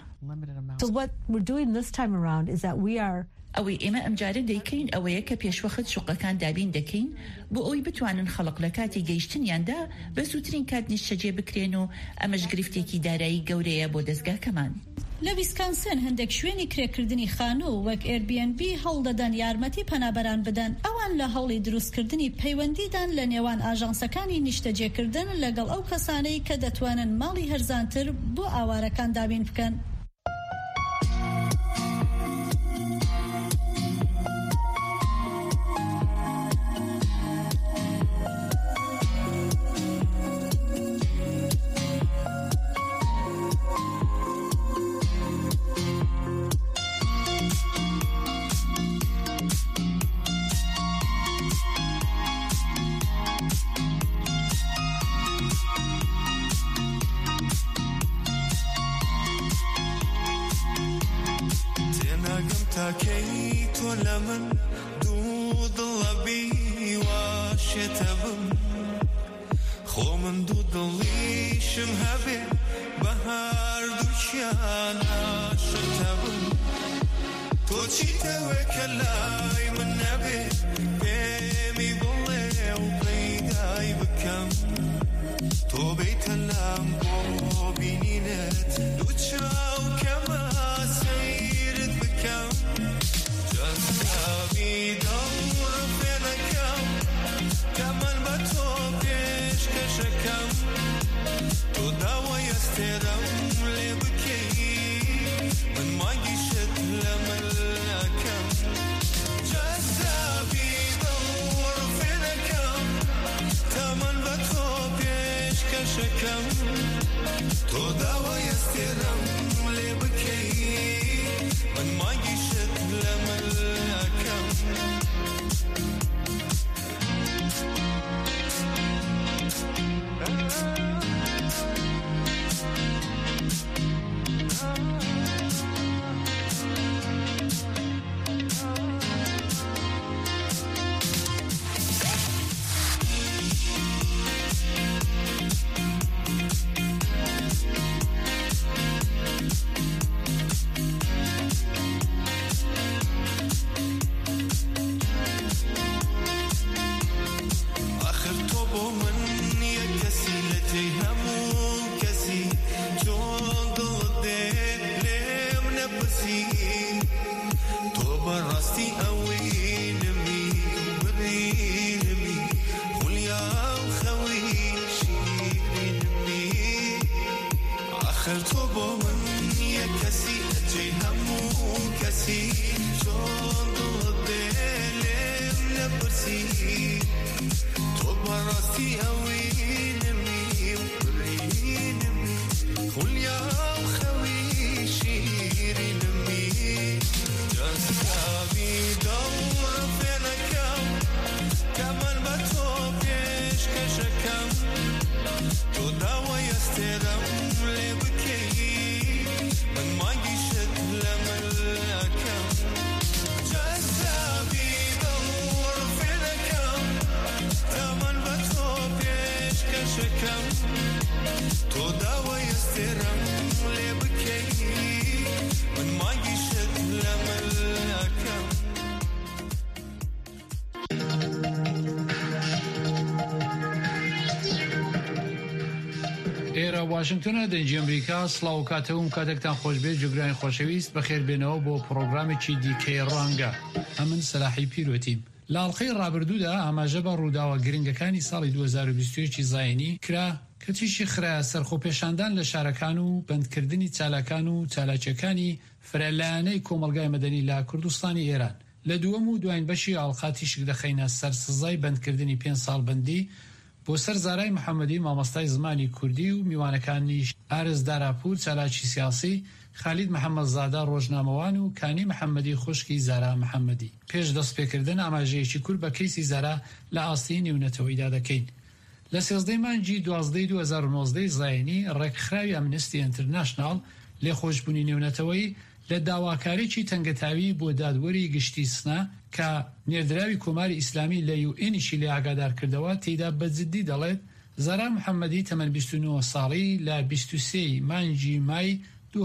ئەوەی ئێمە ئەمجارە دەیکەین ئەوەیە کە پێشوەخت شوقەکان دابین دەکەین بۆ ئەوی بتوانن خەڵق لە کاتی گەیشتنیاندا بە زووترین کات نیشتەجێ بکرێن و ئەمەش گرفتێکی دارایی گەورەیە بۆ دەستگاکەمان. لە ویسکانسن هەندێک شوێنی کرێکردنی خانوو وەک Airbnb هەوڵدەدەن یارمەتی پەنابەران بدەن ئەوان لە هەوڵی دروستکردنی پەیوەندیدان لە نێوان ئاژانسەکانی نیشتەجێکردن لەگەڵ ئەو کەسانەی کە دەتوانن ماڵی هەرزانتر بۆ ئاوارەکان دابین بکەن. تاكي تولمن دود لبي واشتبم خو من دود ليشم هبي بهار دوشيان عاشتبم توشي توكلاي من نبي بيمي بولي وبيداي بكم تو بيت اللام بينينت دوتشاو كما سيرت بكم جذابي دور فينا كم كمان بتوبيش كشكم تو داوا يسترم لبكي من ما يشت لملكم جذابي دور فينا كم كمان بتوبيش كشكم تو داوا يسترم لبكي من ما يشت لملكم واشنگتن دنجی امریکا سلااو کاتەوم کاتێکتان خۆش بێت جوگرانی خۆشەویست بەخێربێنەوە بۆ پرۆگرامێکی دیکەی ڕەنگە ئەمن سەلاحی پیرۆتیم لاڵقەی ڕابردوودا ئاماژە بە ڕووداوە گرنگەکانی ساڵی 2021 زاینی کرا کە تیشی خرایە سەرخۆپێشاندان لە شارەکان و بەندکردنی چالاکان و چالاکیەکانی فرەلایەنەی کۆمەلگای مەدەنی لە کوردستانی ئێران لە دووەم و دوایین بەشی ئاڵقاتیشک دەخەینە سەر سزای بەندکردنی 5 ساڵ بەندی بۆ سەر زارای محەممەدی مامۆستای زمانی کوردی و میوانەکانی ئارز داراپور چالاکی سیاسی خالید محەممەدزادە ڕۆژنامەوان و کانی محەممەدی خوشکی زارا محەممەدی پێش دەستپێکردن ئاماژەیەکی کورد بە کەیسی زارا لە ئاستی نێونەتەوەیدا دەکەین لە 13 مانگی 12 2019 زاینی ڕێکخراوی ئەمنستی ئینتەرناشناڵ لێخۆشبوونی نێونەتەوەی لە داواکاریی تەنگەتاوی بۆ دادوەری گشتی سنا کە نێردراوی کۆماری ئیسلامی لە یوئێنیشی لێ ئاگادار کردەوە تێیدا بەجددی دەڵێت زارا محەممەدی تەمەن 29 ساڵی لە 23 مانگی مای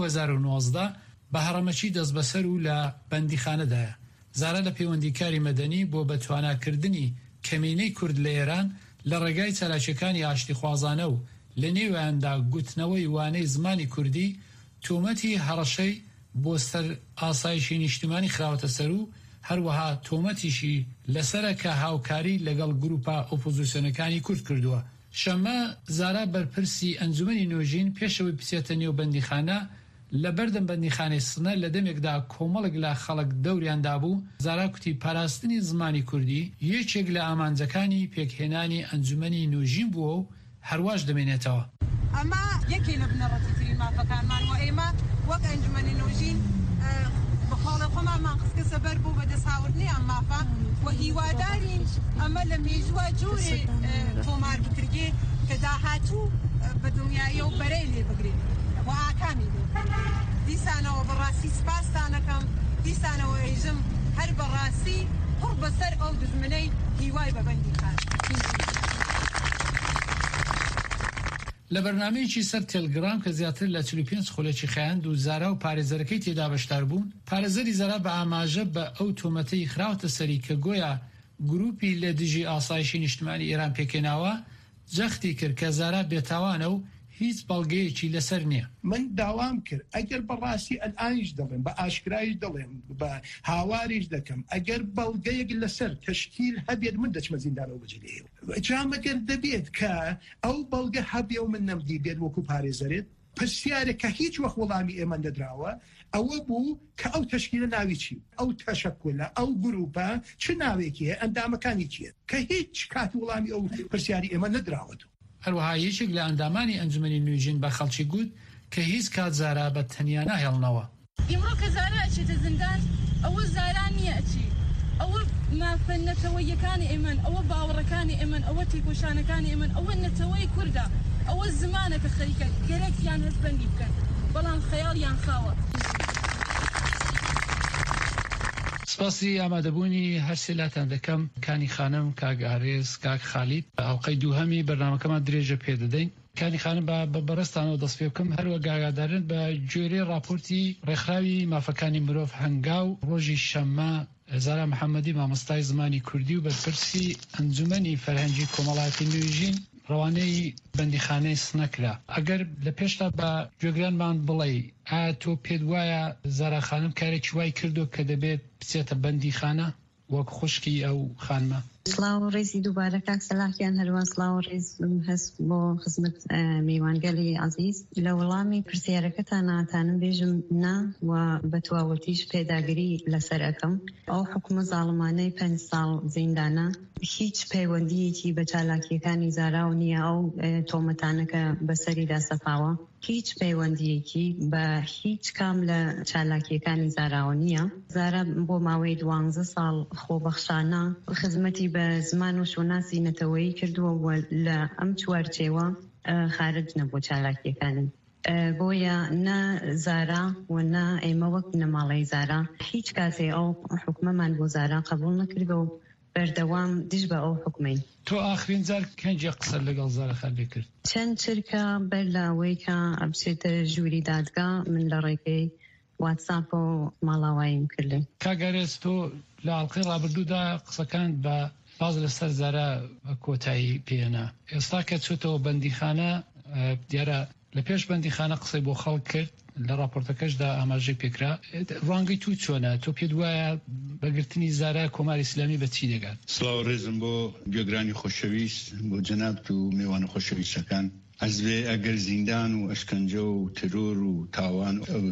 2019 بە هەڕەمەچی دەست بەسەر و لە بەندیخانەدایە. زارا لە پەیوەندیکاری مەدەنی بۆ بەتواناکردنی کەمینەی کورد لە ئێران لە ڕێگای چالاکیەکانی ئاشتی خوازانە و لە نێویاندا گوتنەوەی وانەی زمانی کوردی تۆمەتی هەڕەشەی بۆ سەر ئاسایشی نیشتیمانی خراوەتە سەر و هەروەها تۆمەتیشی لەسەرە کە هاوکاری لەگەڵ گروپە ئۆپۆزیسیۆنەکانی کورد کردووە. شەمە زارا بەرپرسی ئەنجومەنی نوێژین پێشەوەی بچێتە نێو بەندیخانە لە بەردەم بەندیخانەی سنە لە دەمێکدا کۆمەڵک لە خەڵک دەوریاندا بوو. زارا کوتی پاراستنی زمانی کوردی یەکێک لە ئامانجەکانی پێکهێنانی ئەنجومەنی نوێژین بووە و هەرواش دەمێنێتەوە. ئەمە یەکێ لە بنەڕەتیترین مافەکانمان و ئێمە وەک ئەنجومەنی نوێژین بەخاڵە خۆمانمان خستکە سەبەر بوو بە دەساوردنی ئەم مافە و هیوادارین ئەمە لە مێژووە جۆرێ تۆمار بکرگێ کە داهاتوو بە دنیایە و بەرەی لێ بگرێت و ئاکامی بێت. دیسانەوە بەڕاستی سپاسان دەکەم دیسانەوە ئێژم هەر بەڕاستی پڕ بەسەر ئەو دژمنەی هیوای بە بەندی خان. لە بەرنامەیەکی سەر تێلگرام کە زیاتر لە 45 خولەکی خەیاند و زارا و پارێزەرەکەی تێدا بەشدار بوون، پارێزەری زارا بە ئاماژە بە ئەو تۆمەتەی خراوەتە سەری کە گۆیا گروپی لە دژی ئاسایشی نیشتمانی ئێران پێکێناوە جەختی کرد کە زارا بێتاوانە و هیچ بەڵگەیەکی لەسەر نییە. من داوام کرد ئەگەر بەڕاستی ئەلئانیش دەڵێم بە ئاشکرایش دەڵێم بە هاواریش دەکەم ئەگەر بەڵگەیەک لەسەر تەشکیل هەبێت من دەچمە زیندانەوە بەجێ جامەگەر دەبێت کە ئەو بەڵگە هەبێ و من نەمدی بێت وەکو پارێزەرێت پرسیارە کە هیچ وەخت وەڵامی ئێمە نەدراوە ئەوە بوو کە ئەو تەشکیلە ناوی چی ئەو تەشەکولە ئەو گروپە چ ناوێکیە ئەندامەکانی چیە کە هیچ کات وەڵامی ئەو پرسیاری ئێمە نەدراوەت. هەروەها یەکێک لە ئەندامانی ئەنجومەنی نوێژین بە خەڵکی گوت کە هیچ کات زارا بە تەنیا ناهێڵنەوە. ئیمڕۆ کە زارا ئەچێتە زیندان ئەوە زارا نییە ئەچی، ئەوە مافە نەتەوەیەکانی ئێمن، ئەوە باوەڕەکانی ئێمن، ئەوە تێکۆشانەکانی ئێمن، ئەوە نەتەوەی کووردە، ئەوە زمانە کە خەریکە گەرەکیان هەستبەندی بکەن بەڵام خەیاڵیان خاوە. سپاسی ئامادەبوونی هەرسێ لاتان دەکەم کانی خانم کاگارێز کاک خالید ئەڵقەی دووهەمی بەرنامەکەمان درێژە پێدەدەین. کانی خانم بە بەڕستانەوە دەست پێ بکەم هەروە گاگادارن بە گوێرەی راپۆرتی ڕێکخراوی مافەکانی مرۆڤ هەنگاو ڕۆژی شەممە زارا محەممەدی مامۆستای زمانی کوردی و بەرپرسی ئەنجومەنی فەرهەنگی کۆمەڵایەتی نوێژین ڕەوانەی بەندیخانەی سنەکرا. ئەگەر لە پێشتا بە گوێگرانمان بڵێ ئایا تۆ پێت وایە زارا خانم کارێکی وای کردو کە دەبێت بچێتە بەندیخانە وەک خوشکی ئەو خانمە؟ سڵاو ڕێزی دووبارە کاک سەلاحیان هەروە سڵاو ڕێز هەست بۆ خزمەت میوانگەلی عەزیز. لە وەڵامی پرسیارەکەتان ناتانم بێژم نا و بە تەواوەتیش پێداگیری لەسەر ئەەکەم. ئەو حکومە زاڵمانەی 5 ساڵ زیندانە هیچ پەیوەندیەکی بە چالاکیەکانی زارا و نییە ئەو تۆمەتانەکە بەسەریدا سەپاوە. هیچ پەیوەندیەکی بە هیچ کام لە چالاکیەکانی زاراوە نییە. زارا بۆ ماوەی 12 ساڵ خۆبەخشانە خزمەتی بە زمان و شۆناسی نەتەوەیی کردووە لە ئەم چوارچێوە خارج نەبوو چالاکیەکانی. بۆیە نە زارا و نە ئێمە وەک نەماڵەی زارا هیچ کاتێ ئەو حکومەمان بۆ زارا قبول نەکردە و بەردەوام دژ بە ئەو حکومەی. تۆ ئاخرین جار کەنجە قسە لەگەڵ زارا خەلێ کرد؟ چەند چرکە بەر لاوەی کە ئەبچێتە ژووری دادگا من لە ڕێگەی واتساپ و ماڵاواییم کردێ. کاگەرێز تۆ لە ئاڵقەی ڕابردوودا قسەکان بە باز لەسەر زارا کۆتایی پێێنا. ئێستا کە چۆتەوە بەندیخانە دیارە لە پێش بەندیخانە قسەی بۆ خەڵک کرد لە راپۆرتەکەشدا ئاماژەی پێکرا. ڕوانگەی تو چۆنە؟ تۆ پێت وایە بەگرتنی زارا کۆماری ئیسلامی بە چی دەگات؟ سڵاو ڕێزم بۆ گوێگرانی خۆشەویست بۆ جەنابەت و میوانە خۆشەویستەکان. ئەزبێ ئەگەر زیندان و ئەشکەنجە و ترۆر و تاوان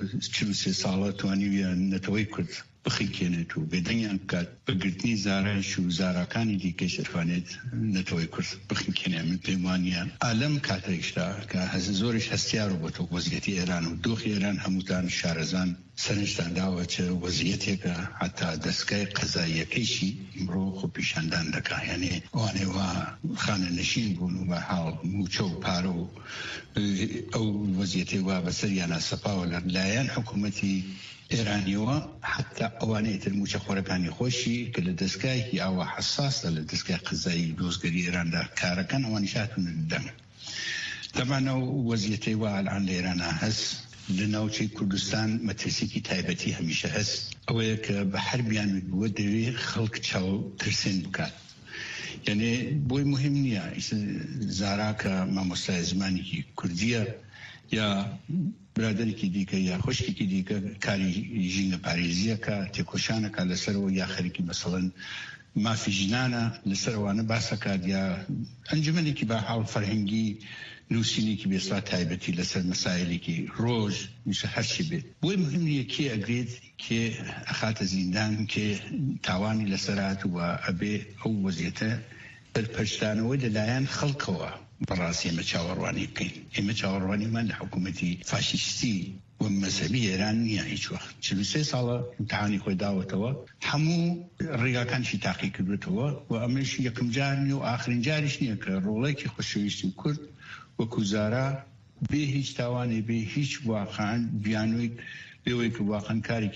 43 ساڵە توانیویە نەتەوەی کورد بخیکێنێت و بێدەنگیان بکات بەگرتنی زارایش و زاراکانی دیکەی شەرفانێت نەتەوەی کورد بخیکێنێ. من پێم وانیە ئالەم کاتێکشتا کە زۆرش هەستیار و بۆتە وەزیەتی ئێران و دۆخی ئێران هەمووتان شارەزان سەرنجتان داوە چە وەزیەتێکە حتا دەستگای قەزاییەکەیشی ئیمڕۆ خۆ پیشاندان دەکا. یعنی ئەوانێ وا خانە نشین بوون و بە حاڵ موچە و پارە و ئەو وەزیەتێ وا بەسەریانە سەپاوە لە لایەن حکوومەتی ئێرانیەوە حتا ئەوانەیە تر موچە خۆرەکانی خۆشی کە لە دەستگایکی ئاوا حساسە لە دەستگای قەزایی دۆزگەری ئێراندا کارەکەن ئەوانی شاتون دەن. دەمانە وەزیەتەی وا ئەلان لە ئێرانە هەست لە ناوچەی کوردستان مەترسێکی تایبەتی هەمیشە هەست ئەوەیە کە بە هەربیان بووە دەوێت خەڵک چاو ترسێن بکات. یعنی بۆی مهم نییە زارا کە مامۆستای زمانێکی کوردیە یا برادێکی دیکە یا خوشکێکی دیکە کاری ژینە پارێزیەکە تێکۆشانەکە لەسەرەوە یا خەریکی مەسەڵەن مافی ژنانە لەسەرەوانە باسەکات یا ئەنجومەنێکی بە حاڵ فەرهەنگی نووسینێکی بێستا تایبەتی لەسەر مەسایلێکی ڕۆژ میشە هەرچی بێت. بۆی مهم نییە کێ ئەگرێت کێ ئەخاتە زیندان کێ تاوانی لەسەرات و ئەبێ ئەو وەزیەتە بەرپەرشتانەوەی لەلایەن خەڵکەوە بەڕاستی ئێمە چاوەڕوانی بکەین. ئێمە چاوەڕوانیمان لە حکوومەتی فاشیستی و مەزهبی ئێران نییە هیچ وەخت. 43 ساڵە ئیمتیحانی خۆی داوەتەوە هەموو ڕێگاکانشی تاقی کردوێتەوە و ئەمەش یەکەم جار نیە و ئاخرین جاریش نییە کە ڕۆڵێکی خۆشەویستی کورد وەکو زارا بێ هیچ تاوانێ بێ هیچ واقعان بیانووی بێوەی کە واقعان کارێکی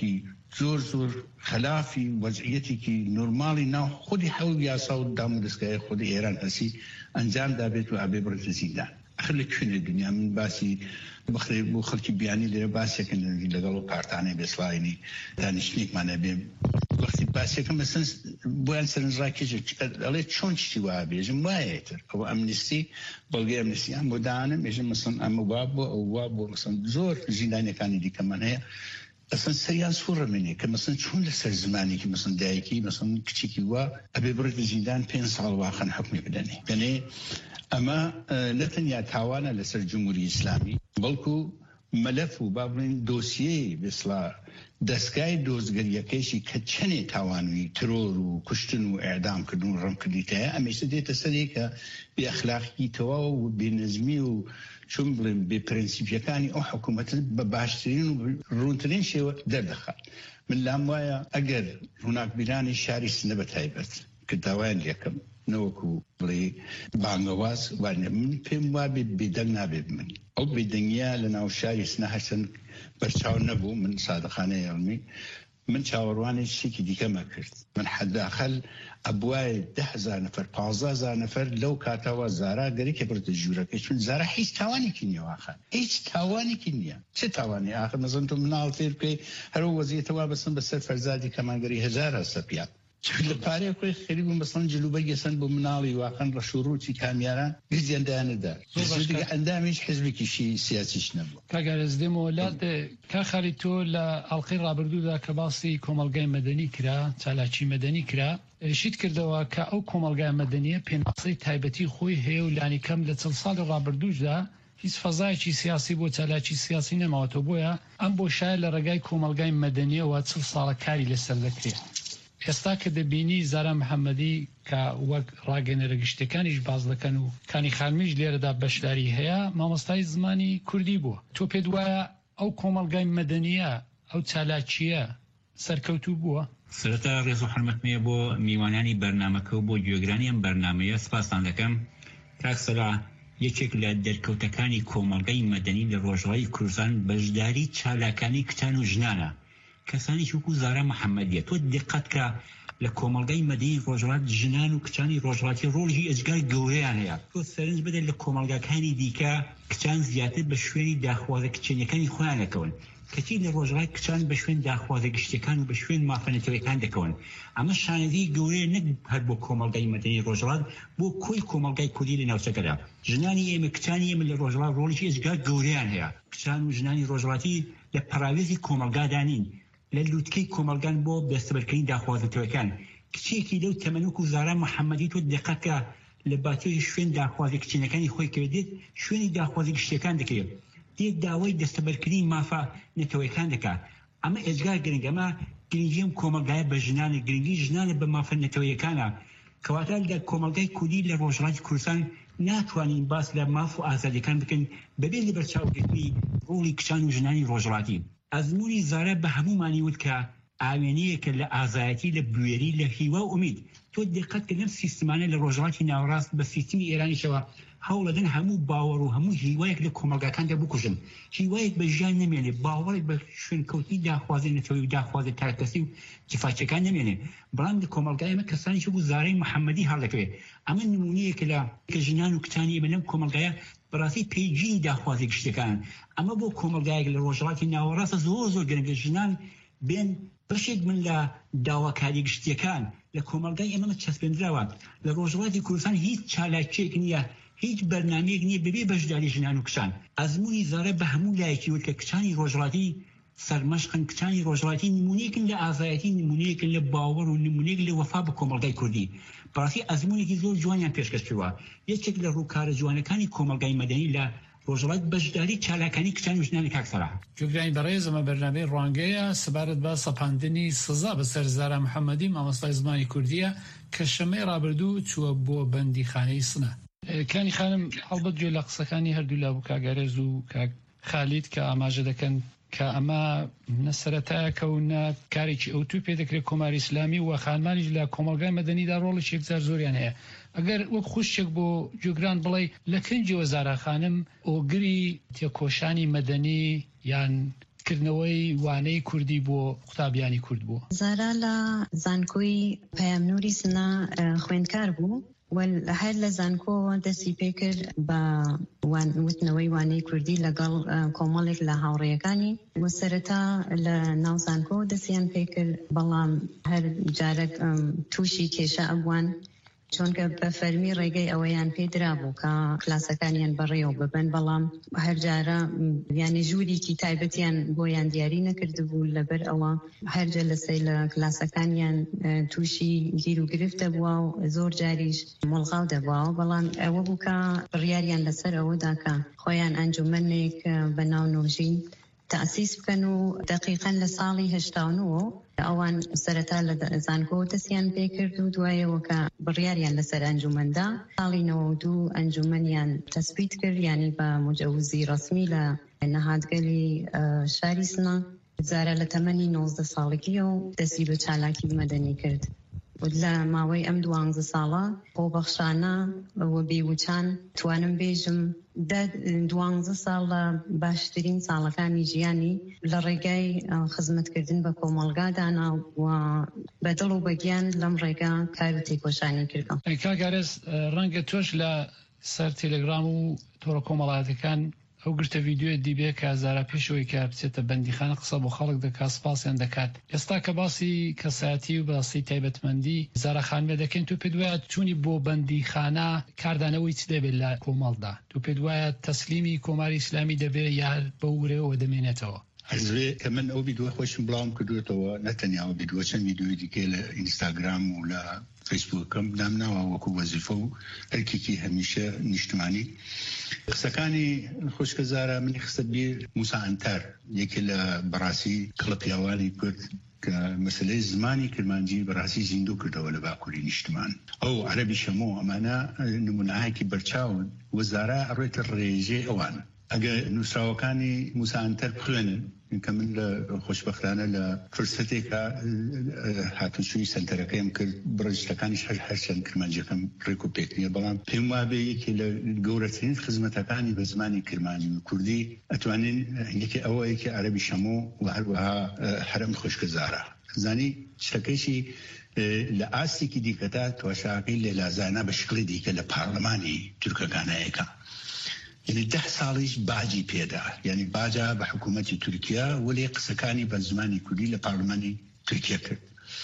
زۆر خلافی وەزعیەتێکی نۆرماڵی ناو خودی حەول یاسا و دام و دەستگای خودی ئێران هەسی ئەنجام دابێت و ئەبێ بڕێتە زیندان. ئەخر لە کوێنێ دنیا من باسی بخرێ بۆ خەڵکی بیانی لێرە باسێکن لەگەڵ و کارتانەی بێسڵاینی دانیشتێکمانە بێ وەختی باسێکم مەسەن بۆیان سەرنجڕاکێژێک ئەڵێ چۆن شتی وایە بێژم وایەتر ئەوە ئەمنیستی بەڵگەی ئەمنیستیان بۆ دانم ێژم مەسەن ئەمە وا بۆ ئەو وا بۆ مەسەن زۆر زیندانیەکانی دیکەمان هەیە ئەسەن سەریان سوڕەمێنێ کە مەسەن چۆن لەسەر زمانێکی مەسەن دایکی مەسەن کچێکی وا ئەبێ بڕێتە زیندان 5 ساڵ واخەن حکمی بدەنێ بەنێ ئەمە نەتەنیا تاوانە لەسەر جمهوری ئیسلامی بەڵکو مەلەف و با بڵێن دۆسیەی بێسڵا دەستگای دۆزگەریەکەیشی کە چەنێ تاوانوی ترۆر و کوشتن و ئێعدامکردن و ڕەمکردیتەیە ئەمەیسە دێتە سەرێ کە بێئەخلاقی تەواو و بێنەزمی و چون بڵێن بێ پرەنسیپیەکانی ئەو حکوومەت بە باشترین و ڕوونترین شێوە دەردەخات. من لام وایە ئەگەر ڕووناکبیرانی شاری سنە بە تایبەت کە داوایان لێکەم نەوەکو بڵێ بانگەواز وانە من پێم وابێ بێدەنگ نابێت من ئەو بێدەنگیە لە ناو شاری سنە هەرچەند بەرچاو نەبوو من سادەخانەی یاڵمی من چاوەڕوانی شتێکی دیکەمە کرد من حەداخەل ئەبوایە 10,000 نەفەر 15,000 نەفەر لەو کاتەوە زارا گەرێکە بردە ژوورەکەی چون زارا هیچ تاوانێکی نییە واخە هیچ تاوانێکی نییە چه تاوانی ئاخر مەزن تۆ مناڵ فێر بکەی هەرو وەزیەتەوە بەسن بەسەر فەرزادی کەمانگەری 1000 سەپیات لە پارەیە خۆی خەریب بووم بەسەن جلوبەر گەسەن بۆ مناڵی واقعن ڕەشوڕوتی کامیاران گزیاندانەدا ئەندامیش حزبێکیشی سیاسیش نەبوو. کاگەرز دێم وڵات کاخالی تۆ لە ئەڵقەی ڕابردوودا کە باسی کۆمەلگای مەدەنی کرا چالاکی مەدەنی کرا شیت کردەوە کە ئەو کۆمەلگای مەدەنیە پێناسەی تایبەتی خۆی هەیە و لانی کەم لە 40 ساڵی ڕابردوودا هیچ فەزایکی سیاسی بۆ چالاکی سیاسی نەماوەتەوە بۆیە ئەم بۆ شایە لە ڕێگای کۆمەلگای مەدەنیەوە 40 ساڵە کاری لەسەر دەکرێت. ئێستا کە دەبینی زارا محەممەدی کە وەک ڕاگەنەرە گشتەکانیش باز دەکەن و کانی خانمیش لێرەدا بەشداری هەیە مامۆستای زمانی کوردی بووە تۆ پێت وایە ئەو کۆمەلگای مەدەنیە ئەو چالاکیە سەرکەوتوو بووە؟ سەرەتا ڕێز و حرمەتمەیە بۆ میوانانی بەرنامەکە و بۆ گوێگرانی ئەم بەرنامەیە سپاسان دەکەم. کاکسەلا یەکێک لە دەرکەوتەکانی کۆمەلگای مەدەنی لە ڕۆژهەڵاتی کوردستان بەشداری چالاکانی کچان و ژنانە کەسانی وەکو زارا محەممەدیە تۆ دقت کە لە کۆمەلگای مەدەنی ڕۆژهەڵات ژنان و کچانی ڕۆژهەڵاتی ڕۆژی ئەجگار گەورەیان هەیە تۆ سەرنج بدەیت لە کۆمەلگاکانی دیکە کچان زیاتر بە شوێنی داخوازە کچێنیەکانی خۆیان دەکەون کەچی لە ڕۆژهەڵات کچان بە شوێن داخوازە گشتەکان و بە شوێن مافەنەتەوەیەکان دەکەون ئەمە شانەزی گەورەیە نەک هەر بۆ کۆمەلگای مەدەنی ڕۆژهەڵات بۆ کۆی کۆمەلگای کوردی لە ناوچەکەدا ژنانی ئێمە کچانی ئێمە لە ڕۆژهەڵات ڕۆژی ئەجگار گەورەیان هەیە کچان و ژنانی ڕۆژهەڵاتی لە پەراوێزی کۆمەلگادانین لە لووتکەی کۆمەلگان بۆ دەستەبەرکردنی داخوازەتەوەکان کچێکی لەو تەمەنوک و زارا محەممەدی تۆ دقەکە لە باتۆی شوێن داخوازی کچێنەکانی خۆی کردێت شوێنی داخوازی گشتەکان دەکرێت دێت داوای دەستەبەرکردنی مافە نەتەوەیەکان دەکات ئەمە ئێجگار گرنگ ئەمە گرنگیم کۆمەلگایە بە ژنانە گرنگی ژنانە بە مافە نەتەوەیەکانە کەواتە لە کۆمەلگای کوردی لە ڕۆژهەڵاتی کوردستان ناتوانین باس لە ماف و ئازادیەکان بکەن بەبێ لە بەرچاوگرتنی ڕۆڵی کچان و ژنانی ڕۆژهەڵاتی. ئەزمموی زارە بە هەمومانی وت کە ئاوێنەیەکە لە ئازایەتی لە بوێری لە هیوا و ئومید تۆ دقت کە لەم سیستمانە لە ڕۆژهەڵاتی ناوەڕاست بە سیستمی ئێرانیشەوە هەوڵەدەن هەموو باوەڕ و هەموو هیوایەک لە کۆمەلگاکاندا بکوژن هیوایەک بە ژیان نەمێنێ باوەڕێک بە شوێنکەوتی داخوازی نەتەوەی و داخوازی تاکەسی و جفاچەکان نەمێنێ بەڵام لە کۆمەلگای ئەمە کەسانی بوو زارەی محەممەدی هەڵدەکەوێت ئەمە نمونەیەکە لە کە ژنان و کچانی ئێمە لەم کۆمەلگایە بەڕاستی پێیجی داخوازی گشتەکان ئەمە بۆ کۆمەلگایەک لە ڕۆژهەڵاتی ناوەڕاستە زۆر گرنگە ژنان بێن بەشێک من لە داواکاری گشتیەکان لە کۆمەلگای ئێمە چەسپێنراوە لە ڕۆژهەڵاتی کوردستان هیچ چالاکیەک نییە هیچ بەرنامەیەک نییە بەبێ بەشداری ژنان و کچان ئەزمموی زارە بە هەموو لایەکی وت کە کچانی ڕۆژهەڵاتی سەرمەشقن کچانی ڕۆژهەڵاتی نمونەیەکن لە ئازایەتی نمونەیەکن لە باوەڕ و نمونەیەک لە وەفا بە کۆمەلگای کوردی بەڕاستی ئەزممویەکی زۆر جوانیان پێشکەش کردووە یەکێک لە ڕووکارە جوانەکانی کۆمەلگای مەدەنی لە ڕۆژهەڵات بەشداری چالاکانی کچان و ژنانی کاکسەرا جوگرانی بەڕێز ئەمە بەرنامەی ڕوانگەیە سەبارەت بە سەپاندنی سزا بەسەر زارا محەممەدی مامۆستای زمانی کوردیە کە شەمەی ڕابردوو چووە بۆ بەندیخانەی سنە. کانی خانم هەڵبەت گوێ لە قسەکانی هەردوو لا بوو کاگەرێز و کاک خالید کە ئاماژە دەکەن کە ئەمە نەسەرەتایەکە و نە کارێکی ئەوتوو پێ دەکرێت کۆماری ئیسلامی و خانمانیش لە کۆمەلگای مەدەنیدا ڕۆڵی یەکجار زۆریان هەیە ئەگەر وەک خوشتێک بۆ جوگران بڵێ لە کنجیەوە زارا خانم ئۆگری تێکۆشانی مەدەنی یان دروستکردنەوەی وانەی کوردی بۆ قوتابیانی کورد بووە؟ زارا لە زانکۆی پەیامنووری سنا خوێندکار بوو هەر لە زانکۆ دەستی پێ کرد بە وتنەوەی وانەی کوردی لەگەڵ کۆمەڵێک لە هاوڕێیەکانی و سەرەتا لە ناو زانکۆ دەستیان پێ کرد بەڵام هەر جارێک تووشی کێشە ئەبوان چونکە بە فەرمی ڕێگەی ئەوەیان پێدرا بوو کە کلاسەکانیان بەڕێوە ببن بەڵام هەر جارە یعنی ژوورێکی تایبەتیان بۆیان دیاری نەکردبوو لەبەر ئەوە هەرجە لەسەر لە کلاسەکانیان تووشی گیر و گرفتە بووە و زۆر جاریش مڵغاو دەبووە بەڵام ئەوە بوو کە بڕیاریان لەسەر ئەوەدا کە خۆیان ئەنجومەنێک بە ناو نۆژین تأسیس بکەن و دقیقاً لە ساڵی 89 ئەوان سەرەتا لە زانکۆ دەستیان پێ کرد و دوایەوە کە بڕیاریان لەسەر ئەنجومەندا ساڵی 92 ئەنجومەنیان تەسبیت کرد یعنی بە مجەوزی ڕەسمی لە نەهادگەلی شاری سنا زارە لە تەمەنی 19 ساڵگیە و دەستی بە چالاکی مەدەنی کرد لە ماوەی ئەم 12 ساڵە خۆبەخشانە و بێوچان توانم بێژم 12 ساڵ لە باشترین ساڵەکانی ژیانی لە ڕێگای خزمەتکردن بە کۆمەڵگادانا و بەدڵ و بەگیان لەم ڕێگا کار و تێکۆشانی کردم. کاگارێز ڕەنگە تۆش لە سەر تێلەگرام و تۆڕە کۆمەڵایەتەکان ئەو گرتە ڤیدیۆ دیبێ کە زارا پێشەوەی کە بچێتە بەندیخانە قسە بۆ خەڵک دەکات سپاسیان دەکات. ئێستا کە باسی کەسایەتی و باسی تایبەتمەندی زارا خانمێ دەکەین تو پێت وایە چوونی بۆ بەندیخانە کاردانەوەی چ دەبێت لە کۆمەڵدا؟ تو پێت وایە تەسلیمی کۆماری ئیسلامی دەبێت یا بە ورێەوە دەمێنێتەوە؟ ئەزێ کە من ئەو ڤیدیۆ خۆشم بڵاوم کردوێتەوە نەتەنیا ئەو ڤیدیۆ چەند ڤیدیۆی دیکە لە ئینستاگرام و لە فیسبوکم نامناوە وەکو وەزیفە و هەرکێکی هەمیشە نیشتمانی قسەکانی خۆشکە زارا منی خستە بیر موسا ئەنتەر یەکێ لە بەڕاستی کڵە پیاوانی کورد کە مەسلەی زمانی کرمانجی بەڕاستی زیندوو کردەوە لە باکووری نیشتمان ئەو عەرەبی شەمۆ ئەمانە نمونەیەکی بەرچاون و زارا ئەڕێتە ڕێژەی ئەوان ئەگە نووسراوەکانی موسا ئەنتەر بخوێنن کە من لە خۆشبەختانە لە فرسەتێکە هاتوچووی سەنتەرەکەیم کرد بڕجتەکانیش هەرچەند کرمانجەکەم ڕێک و پێک نییە بەڵام پێم وابێ یەکێ لە گەورەترین خزمەتەکانی بە زمانی کرمانی و کوردی ئەتوانین یەکێ ئەوە یەکێ عەرەبی شەمۆ و هەروەها هەرم خۆشکە زارا زانی شتەکەیشی لە ئاستێکی دیکەتا تواشاکەی لێلازانە بە شکڵی دیکە لە پارلەمانی تورکەکانایەکە یعنی 10 ساڵیش باجی پێدا یعنی باجا بە حکوومەتی تورکیا وەلێ قسەکانی بە زمانی کوردی لە پارلمانی تورکیا کرد.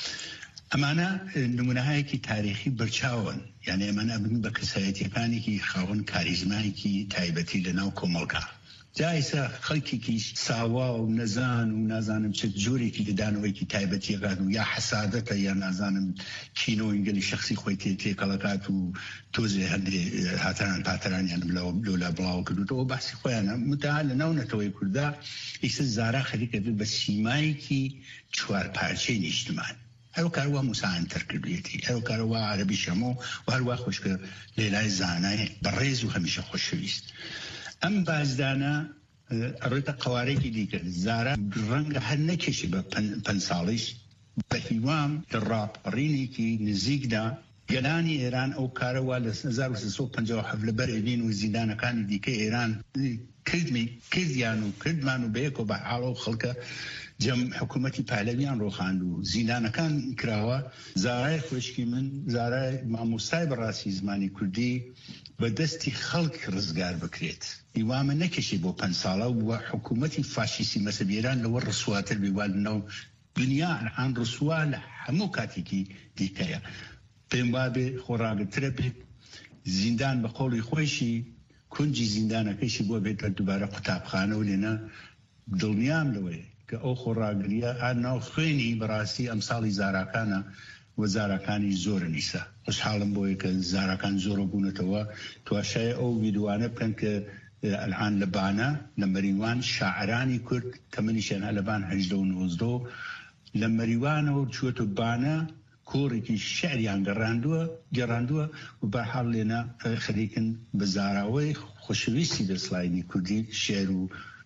ئەمانە نمونەهایەکی تاریخی بەرچاون یعنی ئەمانە بن بە کەسایەتیەکانێکی خاوەن کاریزمایەکی تایبەتی لە ناو کۆمەڵگا جایسە خەڵکێکی ساوا و نەزان و نازانم چ جۆرێکی ددانەوەیکی تایبەتیەکات و یا حەسادەتە یا نازانم کینۆ ئینگەلی شخصی خۆی تێکەڵەکات و تۆزێ هەندێ هاتەران پاتەرانیانم لەولا بڵاو کردوتەوە باسی خۆیانە متعا لە ناو نەتەوەی کووردا ئیسە زارا خەریکە بە سیمایەکی چوار پارچەی نیشتمان هەرو کاروا موسا ئەنتەر کردوێتی هەرو کاروا عەرەبی شەمۆ و هەروە خۆشکە لێلای زانای بەڕێز و هەمیشە خۆشەویست ئەم بازدانە ئەڕێتە قوارێکی دیکە زارا ڕەنگە هەر نەکێشی بە 5 ساڵیش بە هیوام لە ڕاپەڕینێکی نزیکدا گەلانی ئێران ئەو کارەوە لە 1957 لەبەر ئێبین و زیندانەکانی دیکە ئێران کردیان و کردمان و بەیەکۆ بە حاڵە و خەڵکە جەم حکوومەتی پالەویان ڕۆخاند و زیندانەکان کراوە زارای خۆشکی من زارای مامۆستای بەڕاستی زمانی کوردی بە دەستی خەڵک ڕزگار بکرێت هیوامە نەکەشی بۆ 5 ساڵە و حکوومەتی فاشیستی مەسەبیێران لەوە ڕسواتر بیوالنەوە دنیا ئەلحان ڕسوا لە هەموو کاتێکی دیکەیە پێم وابێ خۆڕاگرترە بێت زیندان بە قۆڵی خۆشی کونجی زیندانەکەیشی بۆ بێتە دووبارە قوتابخانە و لێنە دڵنیام لەوەیە کە ئەو خۆڕاگریە هەر ناو خوێنی بەڕاستی ئەمساڵی زاراکانە و زارەکانی زۆرە نیسە خوشحاڵم بۆیە کە زارەکان زۆرە بوونەتەوە تواشای ئەو ویدوانە بکەن کە ئەلحان لە بانە لە مەریوان شاعرانی کورد تەمەنیشیان هە لە بان 19 لە مەریوانەوە چووەتە بانە کۆڕێکی شعریان گەڕاندووە و بەحاڵ لێنە خەریکن بە زاراوەی خۆشەویستی دەسڵاینی کوردی شێر و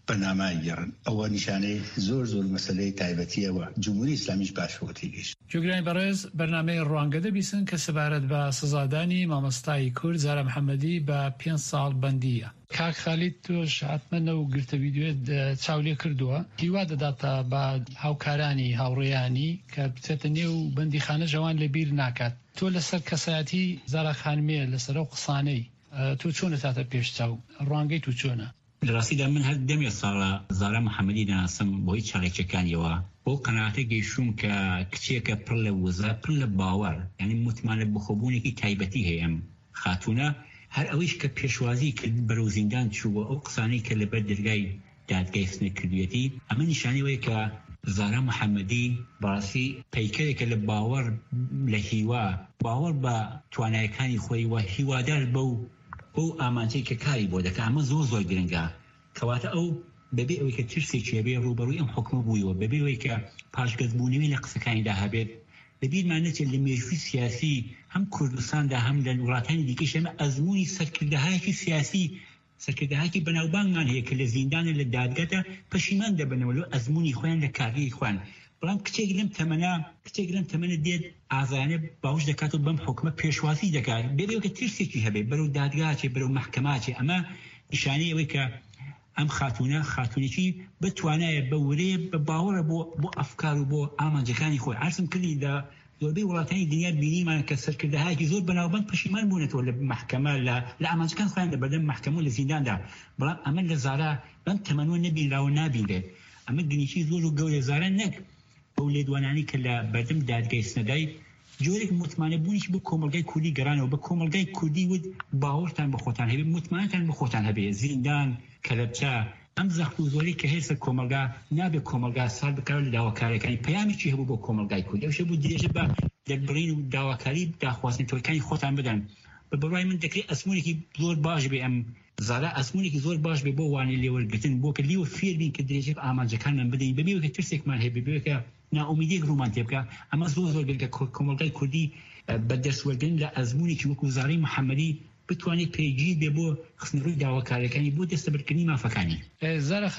بەنامایگەڕن ئەوە نیشانەی زۆر مەسلەی تایبەتیەوە جمهوری ئیسلامیش باشەوەتی گەیشت. جوگرانی بەڕێز بەرنامەی ڕوانگە دەبیستن کە سەبارەت بە سزادانی مامۆستای کورد زارا محەممەدی بە 5 ساڵ بەندیە. کاک خالید تۆش حتممە و گرتە ویددیوێت چاولێ کردووە هیوا دەداتە بە هاوکارانی هاوڕێیانی کە بچێتە نێو بەندیخانە ژەوان لەبیر ناکات. تۆ لەسەر کەسایەتی زارا خانمێ لەسەر ئەو قسانەی تۆ چۆنە تاتە پێشچاو ڕوانگەی تو چۆنە؟ لەڕاستیدا من هەر دەمێ ساڵە زارا محەممەدی داناسم بۆی چاڵێکەکانیەوە بۆ قەناعەتە گەیشوم کە کچێکە پڕ لە وزە پڕ لە باوەڕ ینی متمانە بخۆبوونێکی تایبەتی هەیە ئەم خاتونە هەر ئەوەیش کە پێشوازی کرد بەرەو زیندان چووە ئەو قسانەی کە لەبەر دەرگای دادگای سنەکردوێتی ئەمە نیشانەی وەیە کە زارا محەممەدی بەڕاستی پەیکەرێکە لە باوەڕ لە هیوا باوەڕ بە توانایەکانی خۆی وە هیوادار بەو ئامانجەی کە کاری بۆ دەکات ئەمە زۆر گرنگە کەواتە ئەو بەبێ ئەوەی کە ترسێکی هەبێ ڕوبەڕووی ئەم حکومە بوویەوە بەبێ ئەوەی کە پاشگەزبوونەوەی لە قسەکانیدا هەبێت بەبیرمان نەچێت لە مێژووی سیاسی هەم کوردستاندا هەم لە وڵاتانی دیکەش ئەمە ئەزموونی سەرکردەهایەکی سیاسی سەرکردەهایەکی بەناوبانگمان هەیە کە لە زیندانە لە دادگادا پەشیمان دەبنەوە لە ئەزموونی خۆیان لە کاریی خوان بەڵام کچێک لەم تەمەنە دێت ئازانە باوش دەکات و بەم حکومە پێشوازی دەکات بێبێ کە ترسێکی هەبێت بەرەو دادگاچێ بەرەو مەحکەماچێ ئەمە نیشانەی ئەوەی کە ئەم خاتونێکی بتوانایە بە ورێ بە باوەڕە بۆ ئەفکار و بۆ ئامانجەکانی خۆی عرضم کردی لە زۆربەی وڵاتانی دنیا بینیمان کە سەرکردەهایەکی زۆر بەناوبەند پەشیمان بوونەتەوە لە مەحکەمە لە ئامانجەکان خۆیان لە بەردەم مەحکەمە و لە زینداندا بەڵام ئەمە لە زارا بەم تەمەنوە نەبینراوە نابینرێت ئەمە گرنگی زۆر و گەورە زارا نەک ئەو لێدوانانی کە لە بەردەم دادگای سنەدای جۆرێک متمانە بوونیش بۆ کۆمەلگای کوردی گەڕانەوە بە کۆمەلگای کوردی ود باوەڕتان بە خۆتان هەبێت متمانەتان بە خۆتان هەبێت زیندان کەلەپچە ئەم زەخت و زۆری کە هێستا کۆمەلگا نابێت کۆمەلگا سال بکار لە داواکاریەکانی پەیامێکی هەبوو بۆ کۆمەلگای کوردی ئەوشە بوو درێژە بە دەربڕین و داواکاری داخواستنەوەیەکانی خۆتان بدەن بە بڕای من دەکرێت ئەسمونێکی زۆر باش بێ ئەم زارا ئەسمونێکی زۆر باش بێ بۆ وانەی لێوەرگرتن بۆ کە لیوە فێر بین کە درێژە ئامانجەکانمان بدەین بەبێ کە ترسێکمان هەیە بێ کە ناومیدیەک ڕوومان تێ بکە ئەمە زۆر گرنگە کۆمەلگای کوردی بە دەستوەرگرتن لە ئەزمونێکی وەکو زارای محەممەدی بتوانێت پێگیر بێ بۆ خستنەڕووی داواکاریەکانی بۆ دەستەبەرکردنی مافەکانی. زارا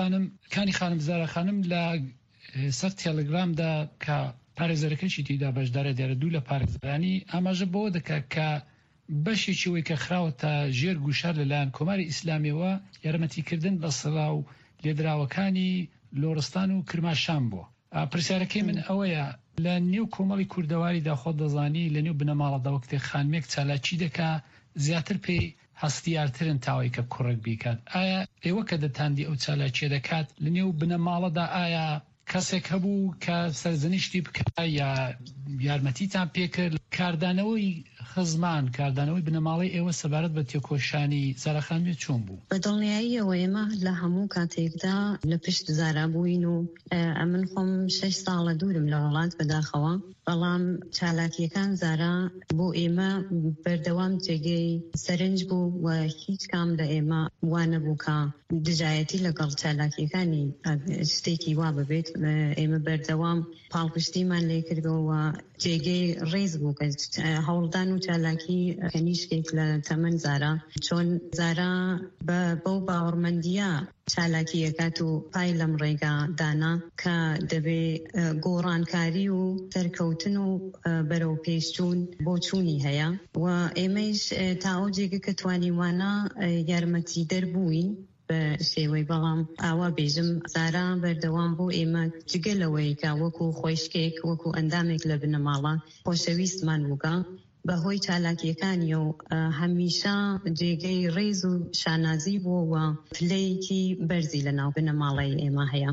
خانم لە سەر تێلەگرامدا کە پارێزەرەکەشی تیدا بەشدارە دیارە دوو لە پارێزەرانی ئاماژە بۆ دەکات کە بەشێکی وەی کە خراوەتە ژێر گوشار لەلایەن کۆماری ئیسلامیەوە یارمەتیکردن بە سڵاو لێدراوەکانی لۆڕستان و کرماشان بووە. پرسیارەکەی من ئەوەیە لە نێو کۆمەڵی کوردەواری داخۆ دەزانی لە نێو بنەماڵەدا وەکتێ خانمێک چالاکی دەکا زیاتر پێی هەستیارترن تاوای کە کوڕک بیکات. ئایا ئێوە کە دەتاندی ئەو چالاکیە دەکات لە نێو بنەماڵەدا ئایا کەسێک هەبوو کە سەرزنیشتی بکە یا یارمەتیتان پێکرد کاردانەوەی خزمان کاردانەوەی بنەماڵی ئێوە سەبارەت بە تێکۆشانی زارەخانمێ چۆن بوو؟ بەدڵنیاییەوە ئێمە لە هەموو کاتێکدا لە پشت زارا بووین و ئەمن خۆم 6 ساڵە دوورم لە وڵات بەداخەوە بەڵام چالاکیەکان زارا بۆ ئێمە بەردەوام جێگەی سەرنج بوو و هیچ کام لە ئێمە وانە بوو کە دژایەتی لەگەڵ چالاکیەکانی شتێکی وا ببێت ئێمە بەردەوام پاڵپشتیمان لێ کردەوە جێگەی ڕێز بوو کە هەوڵدان و چالاکی کەنیشتێک لە تەمەن زارا چۆن زارا بەو باوەڕمەندیە چالاکیەکات و پای لەم ڕێگا دانا کە دەبێ گۆڕانکاری و سەرکەوتن و بەرەو پێشچوون بۆ چوونی هەیە و ئێمەش تا ئەو جێگە کە توانیوانە یارمەتی دەربووین بە شێوەی بەڵام ئاوا بێژم زارا بەردەوام بۆ ئێمە جگەلەوەی کە وەکو خۆشکێک وەکو ئەندامێک لە بنەماڵە خۆشەویستمان وگە بەهۆی چالاکیەکانی و هەمیشە جێگەی ڕێز و شانازی بووە پلەیەکی بەرزی لە ناو بنەماڵی ئێمە هەیە.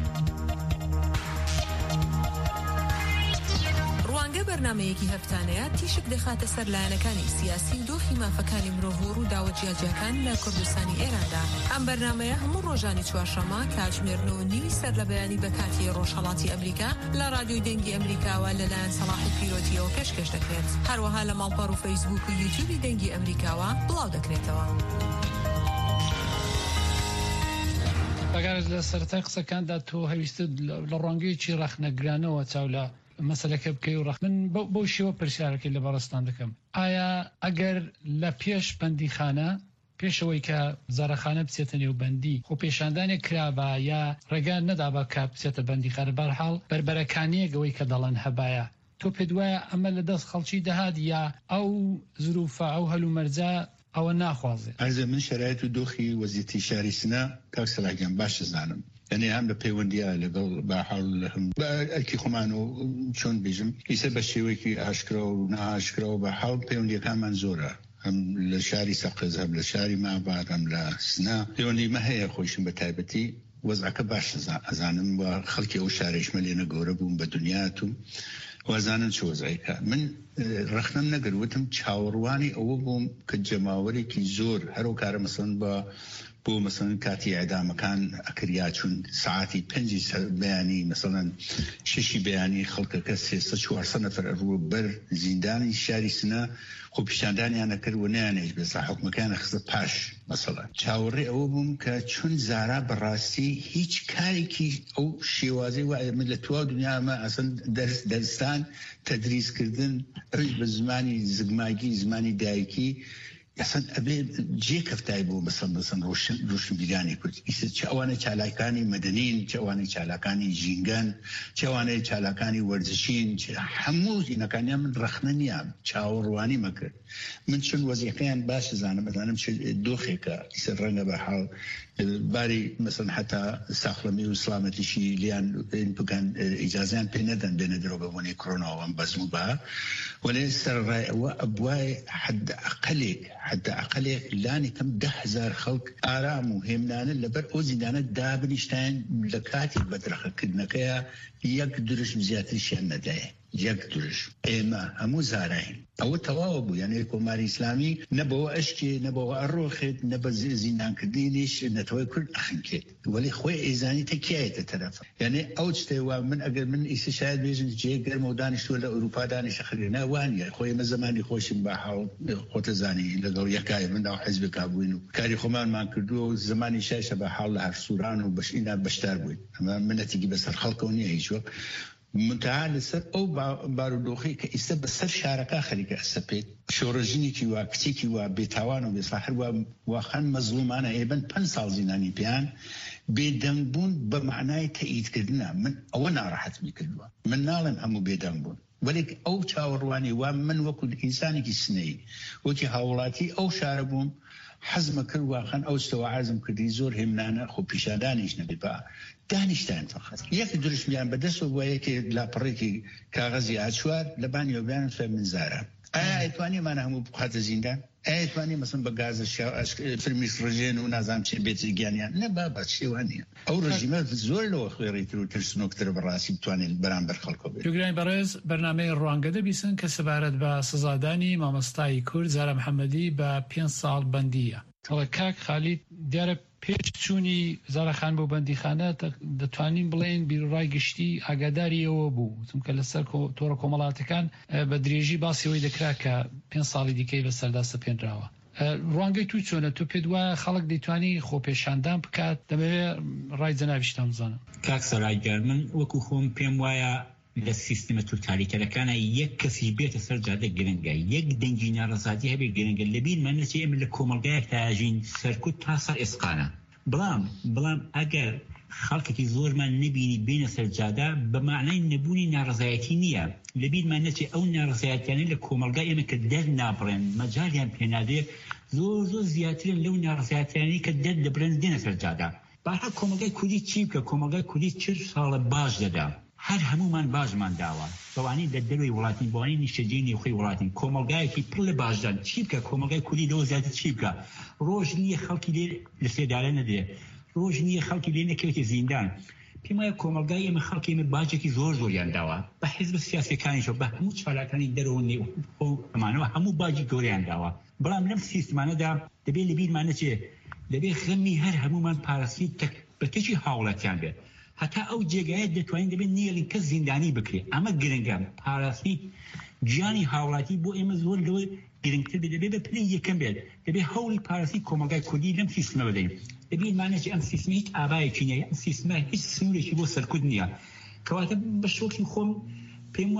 بەرنامەیەکی هەفتانەیە تیشک دەخاتە سەر لایەنەکانی سیاسی و دۆخی مافەکانی مرۆڤ و داوەجیاجیەکان لە کوردستانی ئێراندا. ئەم بەرنامەیە هەموو ڕۆژانی چوارشەممە کاتژمێر 9:30 سەر لە بەیانی بەکاتی ڕۆژهەڵاتی ئەمریکا لە رادیۆی دەنگی ئەمریکاوە لەلایەن سەلاحی پیرۆتیەوە پێشکەش دەکرێت. هەروەها لە ماڵپەڕ و فەیسبوک و یوتیوبی دەنگی ئەمریکاوە بڵاو دەکرێتەوە. ئەگەر لە سەرەتای قسەکاندا تۆ هەویستت لە ڕوانگەیەکی ڕەخنەگرانەوە چاو لە مەسەلەکە بکەی و ڕەخ من بۆ شێوە پرسیارەکەی لە بەڕستان دەکەم. ئایا ئەگەر لە پێش بەندیخانە پێشەوەی کە زارەخانە بچێتە نێوبەندی خۆ پێشاندانێک کرابە یا ڕێگان نەدابە کە بچێتە بەندی خەر بەرحاڵ بربەرەکانیەکەوەی کە دەڵێن هەبایە تۆ پێ دوایە ئەمە لە دەست خەڵکی دەهات یا ئەو زروفە ئەو هەلومەرجە ئەوە ناخوازێت. ئەرزە من شرایط و دۆخی وەزیەتی شاری سنە کاک سەلاحیان باش دەزانم. یعنی هەم لە پەیوەندیە لەگەڵ بەحاڵ ئەرکی خۆمان و چۆن بێژم ئیسە بە شێوەیەکی ئاشکرا و نائاشکرا و بەحاڵ پەیوەندیەکانمان زۆرە. هەم لە شاری سەقز هەم لە شاری ماباد هەم لە سنە پەیوەندیمە هەیە خۆشم بە تایبەتی وەزعەکە باش ئەزانم و خەڵکی ئەو شارێشمە لێنە گەورە بووم بە دنیاتوم وازانن چ وەزعیکە. من ڕخنم نەگەروتم چاوەڕوانی ئەوە بووم کە جەماوەرێکی زۆر هەرو کارە مەسەن بۆ مەسەن کاتی ئەعدامەکان ئەکریا چون ساعتی 5 بەیانی مەسەڵەن 6 بەیانی خەڵکەکە 300-400 نەفەر ئەڕووە بەر زیندانی شاری سنە خۆ پیشاندانیان نەکرد و نەیانێژ بێسا حکومەکانە خستە پاش مەسەڵەن. چاوەڕێ ئەوە بووم کە چون زارا بەڕاستی هیچ کارێکی ئەو شێوازەی وایە من لە تواو دنیامە ئەسەن دەرستان تەدریسکردن ئەوی بە زمانی زگماگی زمانی دایکی یاسەن ئەبێ جێ کەفتای بۆ مەسەن ڕۆشنبیرانی کورد چ ئەوانە چالاکانی مەدەنین چ ئەوانەی چالاکانی ژینگەن چ ئەوانەی چالاکانی وەرزشین هەموو هینەکانیان من ڕەخنە نییە چاوەڕوانی مەکرد. من چون وەزیقەیان باش زانم ئەزانم چ دۆخێکە ئیسە ڕەنگە بە حاڵ باری مەسەن حتا ساخلەمی و سلامەتیشی لیان بگەن ئیجازیان پێ نەدەن بێنە دەرەوە بەبوونی کۆرۆناوەم بەزم و بە وەلێ سەرڕای ئەوە ئەبوای حد عقلێک لانی کەم 10,000 خەڵک ئارام و هێمنانە لەبەر ئەو زیندانە دابنیشتیان لە کاتی بەدرەخەکردنەکەیە یەک درش زیاتریشیان نەدایە یەک درش ئێمە هەموو زاراین ئەوە تەواوە بوو یعنی کۆماری ئیسلامی نەبەوە ئەشکێ نەبەوە ئەڕۆخێت نەبە زیندانکردنیش نەتەوەی کورد ئەخنکێت ولی خۆی ئێزانی تەکیایەتە تەرەفە یعنی ئەو شتێوە من ئەگەر من ئیسە شاید بێژن جێ گەرمە و دانیشتووە لە ئەوروپا دانیشە خەرێنە وانە خۆی مە زمانی خۆشم بە حاڵ خۆتە زانی لەگەڵ یەکایە مندا حەزبێک کابووین و کاری خۆمانمان کردووە و زمانی شایشە بە حاڵ لە هەر سووران و بەشینا بەشدار بووین ئەمە منەتێکی بەسەر خەڵکەوە نییە هیچوە منتها لەسەر ئەو بارودۆخی کە ئیستا بەسەر شارەکە خەریکە ئەسەپێت شۆڕژینێکی وا کچێکی وا بێتاوان و بێساحر واخەن مەزلومانە ئێبن 5 ساڵ زیندانی پێیان بێدەنگبوون بە معنای تەئیدکردنە من ئەوە ناڕەحەتمی کردووە من ناڵێم هەموو بێدەنگ بوون وەلێک ئەو چاوەڕوانی وا من وەکو ئینسانێکی سنەی وەکی هاوڵاتی ئەو شارە بووم حەزمە کرد واخەن ئەو شتەوە عازم کردی زۆر هێمنانە خۆ پیشادانیش نەبێ بە دانیشتیان فقط یەک درشمیان بەدەستەوە بۆ یەکێ لاپەڕێکی کاغەزی ئاچوار لە بانیۆبیان فێ من زارە ئایا ئەیتوانیمان هەموو بخاتە زیندان ئەیتوانی مەسن بە گازە فرمیس ڕژێن و نازانم چێ بێتی گیانیان نەبا بە شێوانیە ئەو ڕژیمە زۆر لەوە خوێڕیتر و ترسنۆکتر بەڕاستی بتوانێت بەرامبەر خەڵکەوە بێت. جوگرانی بەڕێز بەرنامەی ڕوانگە دەبیستن کە سەبارەت بە سزادانی مامۆستای کورد زارە محەممەدی بە 5 ساڵ بەندیە. کەڵە کاک خالید دیارە پێچوونی زارەخان بۆ بەندیخانە دەتوانین بڵێن بیرڕای گشتی ئاگاداریەوە بوو چونکە لەسەر تۆڕە کۆمەڵاتەکان بە درێژی باسیەوەی دەکرا کە 5 ساڵی دیکەی بەسەردا سەپێنراوە. ڕوانگەی تو چۆنە تو پێ دوایە خەڵک دەیتوانی خۆپێشاندان بکات دەبێت ڕای جەنابیشتان بزانم. کاک سەرایگەر من وەکو خۆم پێم وایە لە سیستمە توتالیتەرەکانە یەک کەسی بێتە سەر جادە گرنگە یەک دەنگی ناڕەزاتی هەبێ گرنگە لەبیرمان نەچێ ئێمە لە کۆمەلگایەک تاژین سەرکوت تا سەر ئێسقانە بەڵام ئەگەر خەڵکێکی زۆرمان نبینی بینە سەر جادە بە معنای نەبوونی ناڕەزایەتی نییە لەبیرمان نەچێ ئەو ناڕەزایەتیانە لە کۆمەلگای ئێمە کە دەرنابڕێن مەجالیان پێنادێ زۆر زیاترن لەو ناڕەزایەتیانی کە دەبرێن دێنە سەر جادە. بەڵام کۆمەلگای کوردی چی بکە کۆمەلگای کوردی 40 ساڵە باش دەدا هەر هەمومان باشمان داوە بەوانی لە دەروی وڵاتین بۆوانی نیشتەجێنی خۆی وڵاتین کۆمەلگایەکی پڕ لە باشدان چی بکە کۆمەلگای کوردی لەوە زیاتر چی بکە ڕۆژ نییە خەڵکی لێ لە سێدارە نەدێ ڕۆژ نییە خەڵکی لێ نەکەوێتە زیندان پێم وایە کۆمەلگای ئێمە خەڵکی ئێمە باجێکی زۆریان داوە بە حیزب سیاسیەکانیشەوە بە هەموو چالاکانی دەرەوە ئەمانەوە هەموو باجی گەوریان داوە بەڵام لەم سیستمانەدا دەبێت لەبیرمان نەچێ دەبێت خەمی هەر هەمومان پاراسی بە تێکی هاوڵاتیان بێت هەتا ئەو جێگایە دەتوانین دەبێت نیەڵین کەس زیندانی بکرێت ئەمە گرنگە پاراسی گیانی هاوڵاتی بۆ ئێمە زۆر لەوە گرنگتر بێت دەبێت بە پلەی یەکەم بێت دەبێت هەوڵی پاراسی کۆمەلگای کوردی لەم سیستمە بدەین دەبێت مانەچێ ئەم سیستمە هیچ ئابایەکی نییە ئەم سیستمە هیچ سنوورێکی بۆ سەرکوت نییە کەواتە بە شۆکی خۆم پێم وایە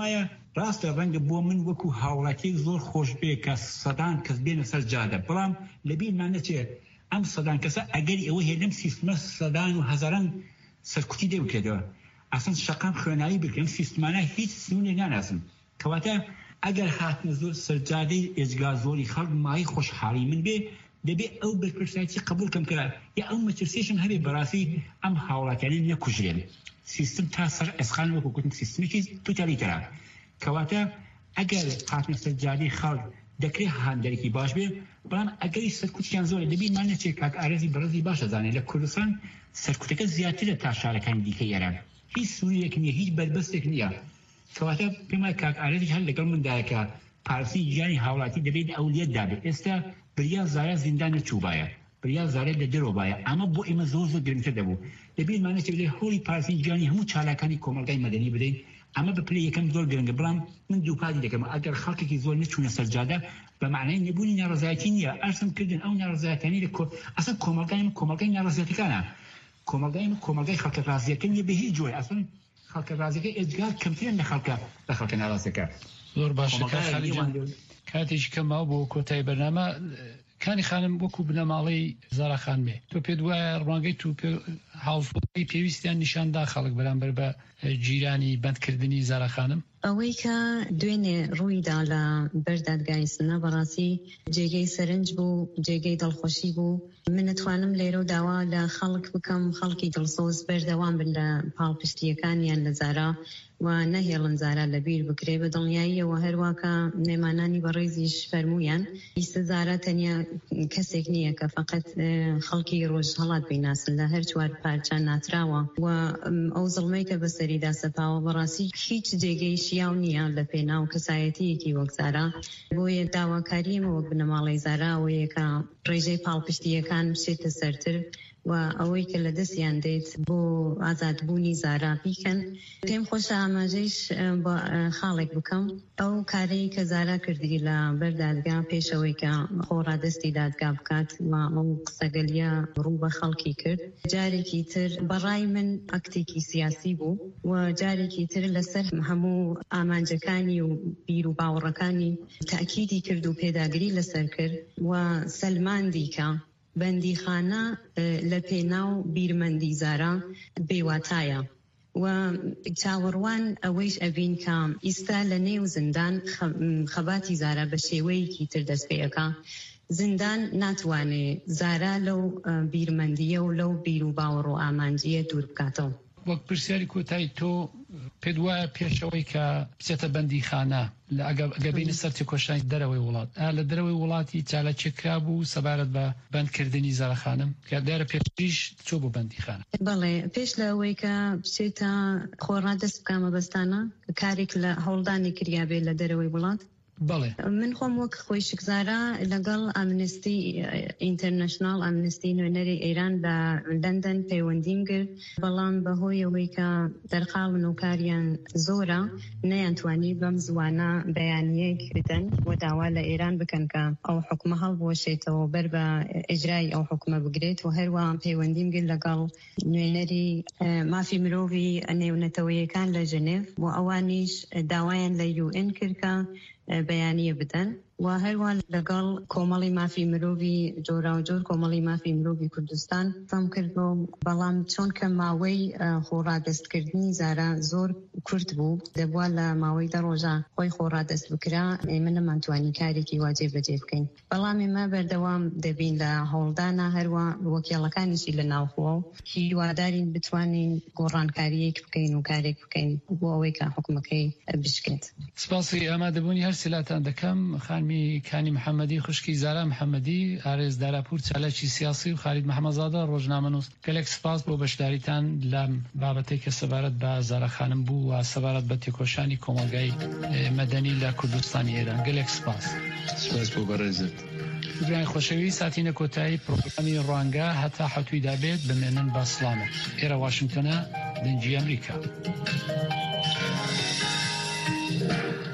ڕاستە ڕەنگە بۆ من وەکو هاوڵاتیەک زۆر خۆش بێ کە سەدان کەس بێنە سەر جادە، بەڵام لەبیرمان نەچێت ئەم سەدان کەسە ئەگەری ئەوە هەیە لەم سیستمە سەدان و هەزاران سەرکوتی دەوکرێتەوە، ئاسان شەقام خوێناوی بکەم سیستمانە هیچ سنوونێک ناناسم. کەواتە ئەگەر هاتنە زۆر سەرجادەی ئێجگا زۆری خەڵک مای خۆشحاڵی من بێ، دەبێ ئەو بەرپرسایەتی قبول کەم کرا یا ئەو مەترسیشم هەبێ بەڕاستی ئەم هاوڵاتیانە نەکوژرێن. سیستم تا سەر ئەسخان وەکو گوتم سیستمێکی توتالیتەرە. کەواتە ئەگەر هاتنە سەرجادەی خەڵک دەکرێت هاندەرێکی باش بێ، بەڵام ئەگەری سەرکوتیان زۆرە دەبینمان نەچێت کاک ئارەزی بەڕێزی باشە زانێت لە کوردستان سەرکوتەکە زیاترە تا شارەکانی دیکەی ئێران، هیچ سنوورێک نییە، هیچ بەربەستێک نییە. کەواتە پێم وایە کاک ئارەزی هەر لەگەڵ مندایە کە پارسی گیانی هاوڵاتی دەبێت ئەولیەت دابێت. ئێستا بریا زارە زیندان نەچووبایە، بریا زارە لە دەرەوەبایە، ئەمە بۆ ئێمە زۆر زۆر گرنگتر دەبوو. دەبێتمان نەچێت لێ هۆڵی پارسی گیانی هەموو چالاکانی کۆمەلگای مەدەنی بدەین. ئەمە بە پلەی یەکەم زۆر گرنگە، بەڵام من دووپادی دەکەم ئەگەر خەڵکێکی زۆر نەچوونە سەرجادە بە معنای نەبوونی ناڕەزایەتی نییە، ئەرسم کردن ئەو ناڕەزایەتانی لە ئەسڵ کۆمەلگای ناڕەزایەتەکانە، کۆمەلگای خەڵکە ڕازیەکە نییە بە هیچ جۆی، ئەسڵ خەڵکە ڕازیەکە ئێجگار کەمترن لە خەڵکە ناڕازیەکە. زۆر باشە کاتێکی کەماوە بۆ کۆتایی بەرنامە. کانی خانم وەکو بنەماڵەی زاراخان بێ، تۆ پێت وایە ڕوانگەی تو هاوڵی پێویستیان نیشاندا خەڵک بەرامبەر بە جیرانی بەندکردنی زاراخانم؟ ئەوەی کە دوێنێ ڕوویدا لە بەردادگای سنە بەڕاستی جێگەی سەرنج بوو، جێگەی دڵخۆشی بوو. من نتوانم لێرە و داوا لە خەڵک بکەم خەڵکی دڵسۆز بەردەوام بن لە پاڵپشتیەکانیان لە زارا و نەهێڵن زارا لەبیر بکرێ بە دڵنیاییەوە. هەروواکە نێمانانی بەڕێزیش فەرمویان ئیسە زارا تەنیا کەسێک نییە کە فقط خەڵکی ڕۆژ هەڵات بیناسن، لە هەر چوار پارچان ناتراوە و ئەو زڵمەی کە بەسەریدا سەپاوە بەڕاستی هیچ جێگەی شیاو نییە لە پێناو کەسایەتیەکی وەک زارا. بۆیە داواکاریمە وەک بنەماڵەی زارا ئەوەیە کە ڕێژەی پاڵپشتیەکان بچێتە سەرتر و ئەوەی کە لە دەستیان دێت بۆ ئازادبوونی زارا بیکەن. پێم خۆشە ئاماژەیش بە خاڵێک بکەم ئەو کارەی کە زارا کردی لە بەردادگا پێشەوەی کە خۆڕادەستی دادگا بکات و ئەو قسەگەلیە ڕوو بە خەڵکی کرد. جارێکی تر بەڕای من ئەکتێکی سیاسی بوو و جارێکی تر لەسەر هەموو ئامانجەکانی و بیر و باوەڕەکانی تاکیدی کرد و پێداگری لەسەر کرد و سەلماندی کە بەندیخانە لە پێناو بیرمەندی زارا بێواتایە و چاوەڕوان ئەوەیش ئەبین کە ئیستا لە نێو زندان خەباتی زارا بە شێوەیەکی تر دەست پێەکە. زندان ناتوانێت زارا لەو بیرمەندیە و لەو بیر و باوەڕ و ئامانجیە دوور بکاتەوە. وەک پرسیاری کۆتایی تۆ پێت وایە پێشەوەی کە بچێتە بەندیخانە ئەگەبینە سەرتی کۆشانی دەرەوەی وڵات لە دەرەوەی وڵاتی چالەچێکرا بوو سەبارەت بە بەندکردنی زاراخانم کە دیارە پێشیش چۆ بۆ بەندیخانە؟ بەڵێ پێش لەوەی کە بچێتە خۆڕادەست بکامە بەستانە کارێک لە هەوڵدانی کریابێت لە دەرەوەی وڵات. بەڵێ من خۆم وەک خۆی شکزارە لەگەڵ ئامنستی ئینتەرنەشنال ئامنستی نوێنەری ئێران لە لەندەن پەیوەندیم کرد، بەڵام بەهۆی ئەوەی کە دەرخاون و کاریان زۆرە نەیانتوانی بەم زوانە بەیانیەک بدەن و داوا لە ئێران بکەن کە ئەو حکومە هەڵبوەشێتەوە بەر بە ئیجرای ئەو حکومە بگرێت و هەروە پەیوەندیم کرد لەگەڵ نوێنەری مافی مرۆڤی نێونەتەوەیەکان لە ژنێڤ و ئەوانیش داوایان لە UN کرد کە بەیانیە بدەن و هەروە لەگەڵ کۆمەڵی مافی مرۆڤی جۆرا و جۆر کۆمەڵی مافی مرۆڤی کوردستان فەم کردو، بەڵام چۆن کە ماوەی خۆڕادەستکردنی زارا زۆر کورت بوو دەبوا لە ماوەی دە ڕۆژە خۆی خۆڕادەست بکرا، ئێمە نەمانتوانی کارێکی واجێ بەجێ بکەین. بەڵام ئێمە بەردەوام دەبین لە هەوڵدانە هەروە وەکیڵەکانیشی لە ناوخۆ هیوادارین بتوانین گۆڕانکاریەک بکەین و کارێک بکەین بۆ ئەوەی کە حکومەکەی بشکێت. سپاسی ئامادەبوونی هەر سلاتان دەکەم. خانمی کانی محەممەدی خوشکی زارا محەممەدی ئارێز داراپور چالەکی سیاسی و خالید محەممەزادە ڕۆژنامەنووس گەلێک سپاس بۆ بەشداریتان لەم بابەتێک کە سەبارەت بە زاراخانم بوو و سەبارەت بە تێکۆشانی کۆمەلگای مەدەنی لە کوردستانی ئێران. گەلێک سپاس. سپاس بۆ بەڕێزت. دوای خۆشەوی ساتینە کۆتایی پرۆگرامی ڕوانگە هەتا حەوتوی دابێت بمێنن بە سڵامت. ئێرە واشنگتنە دەنجی ئەمریکا.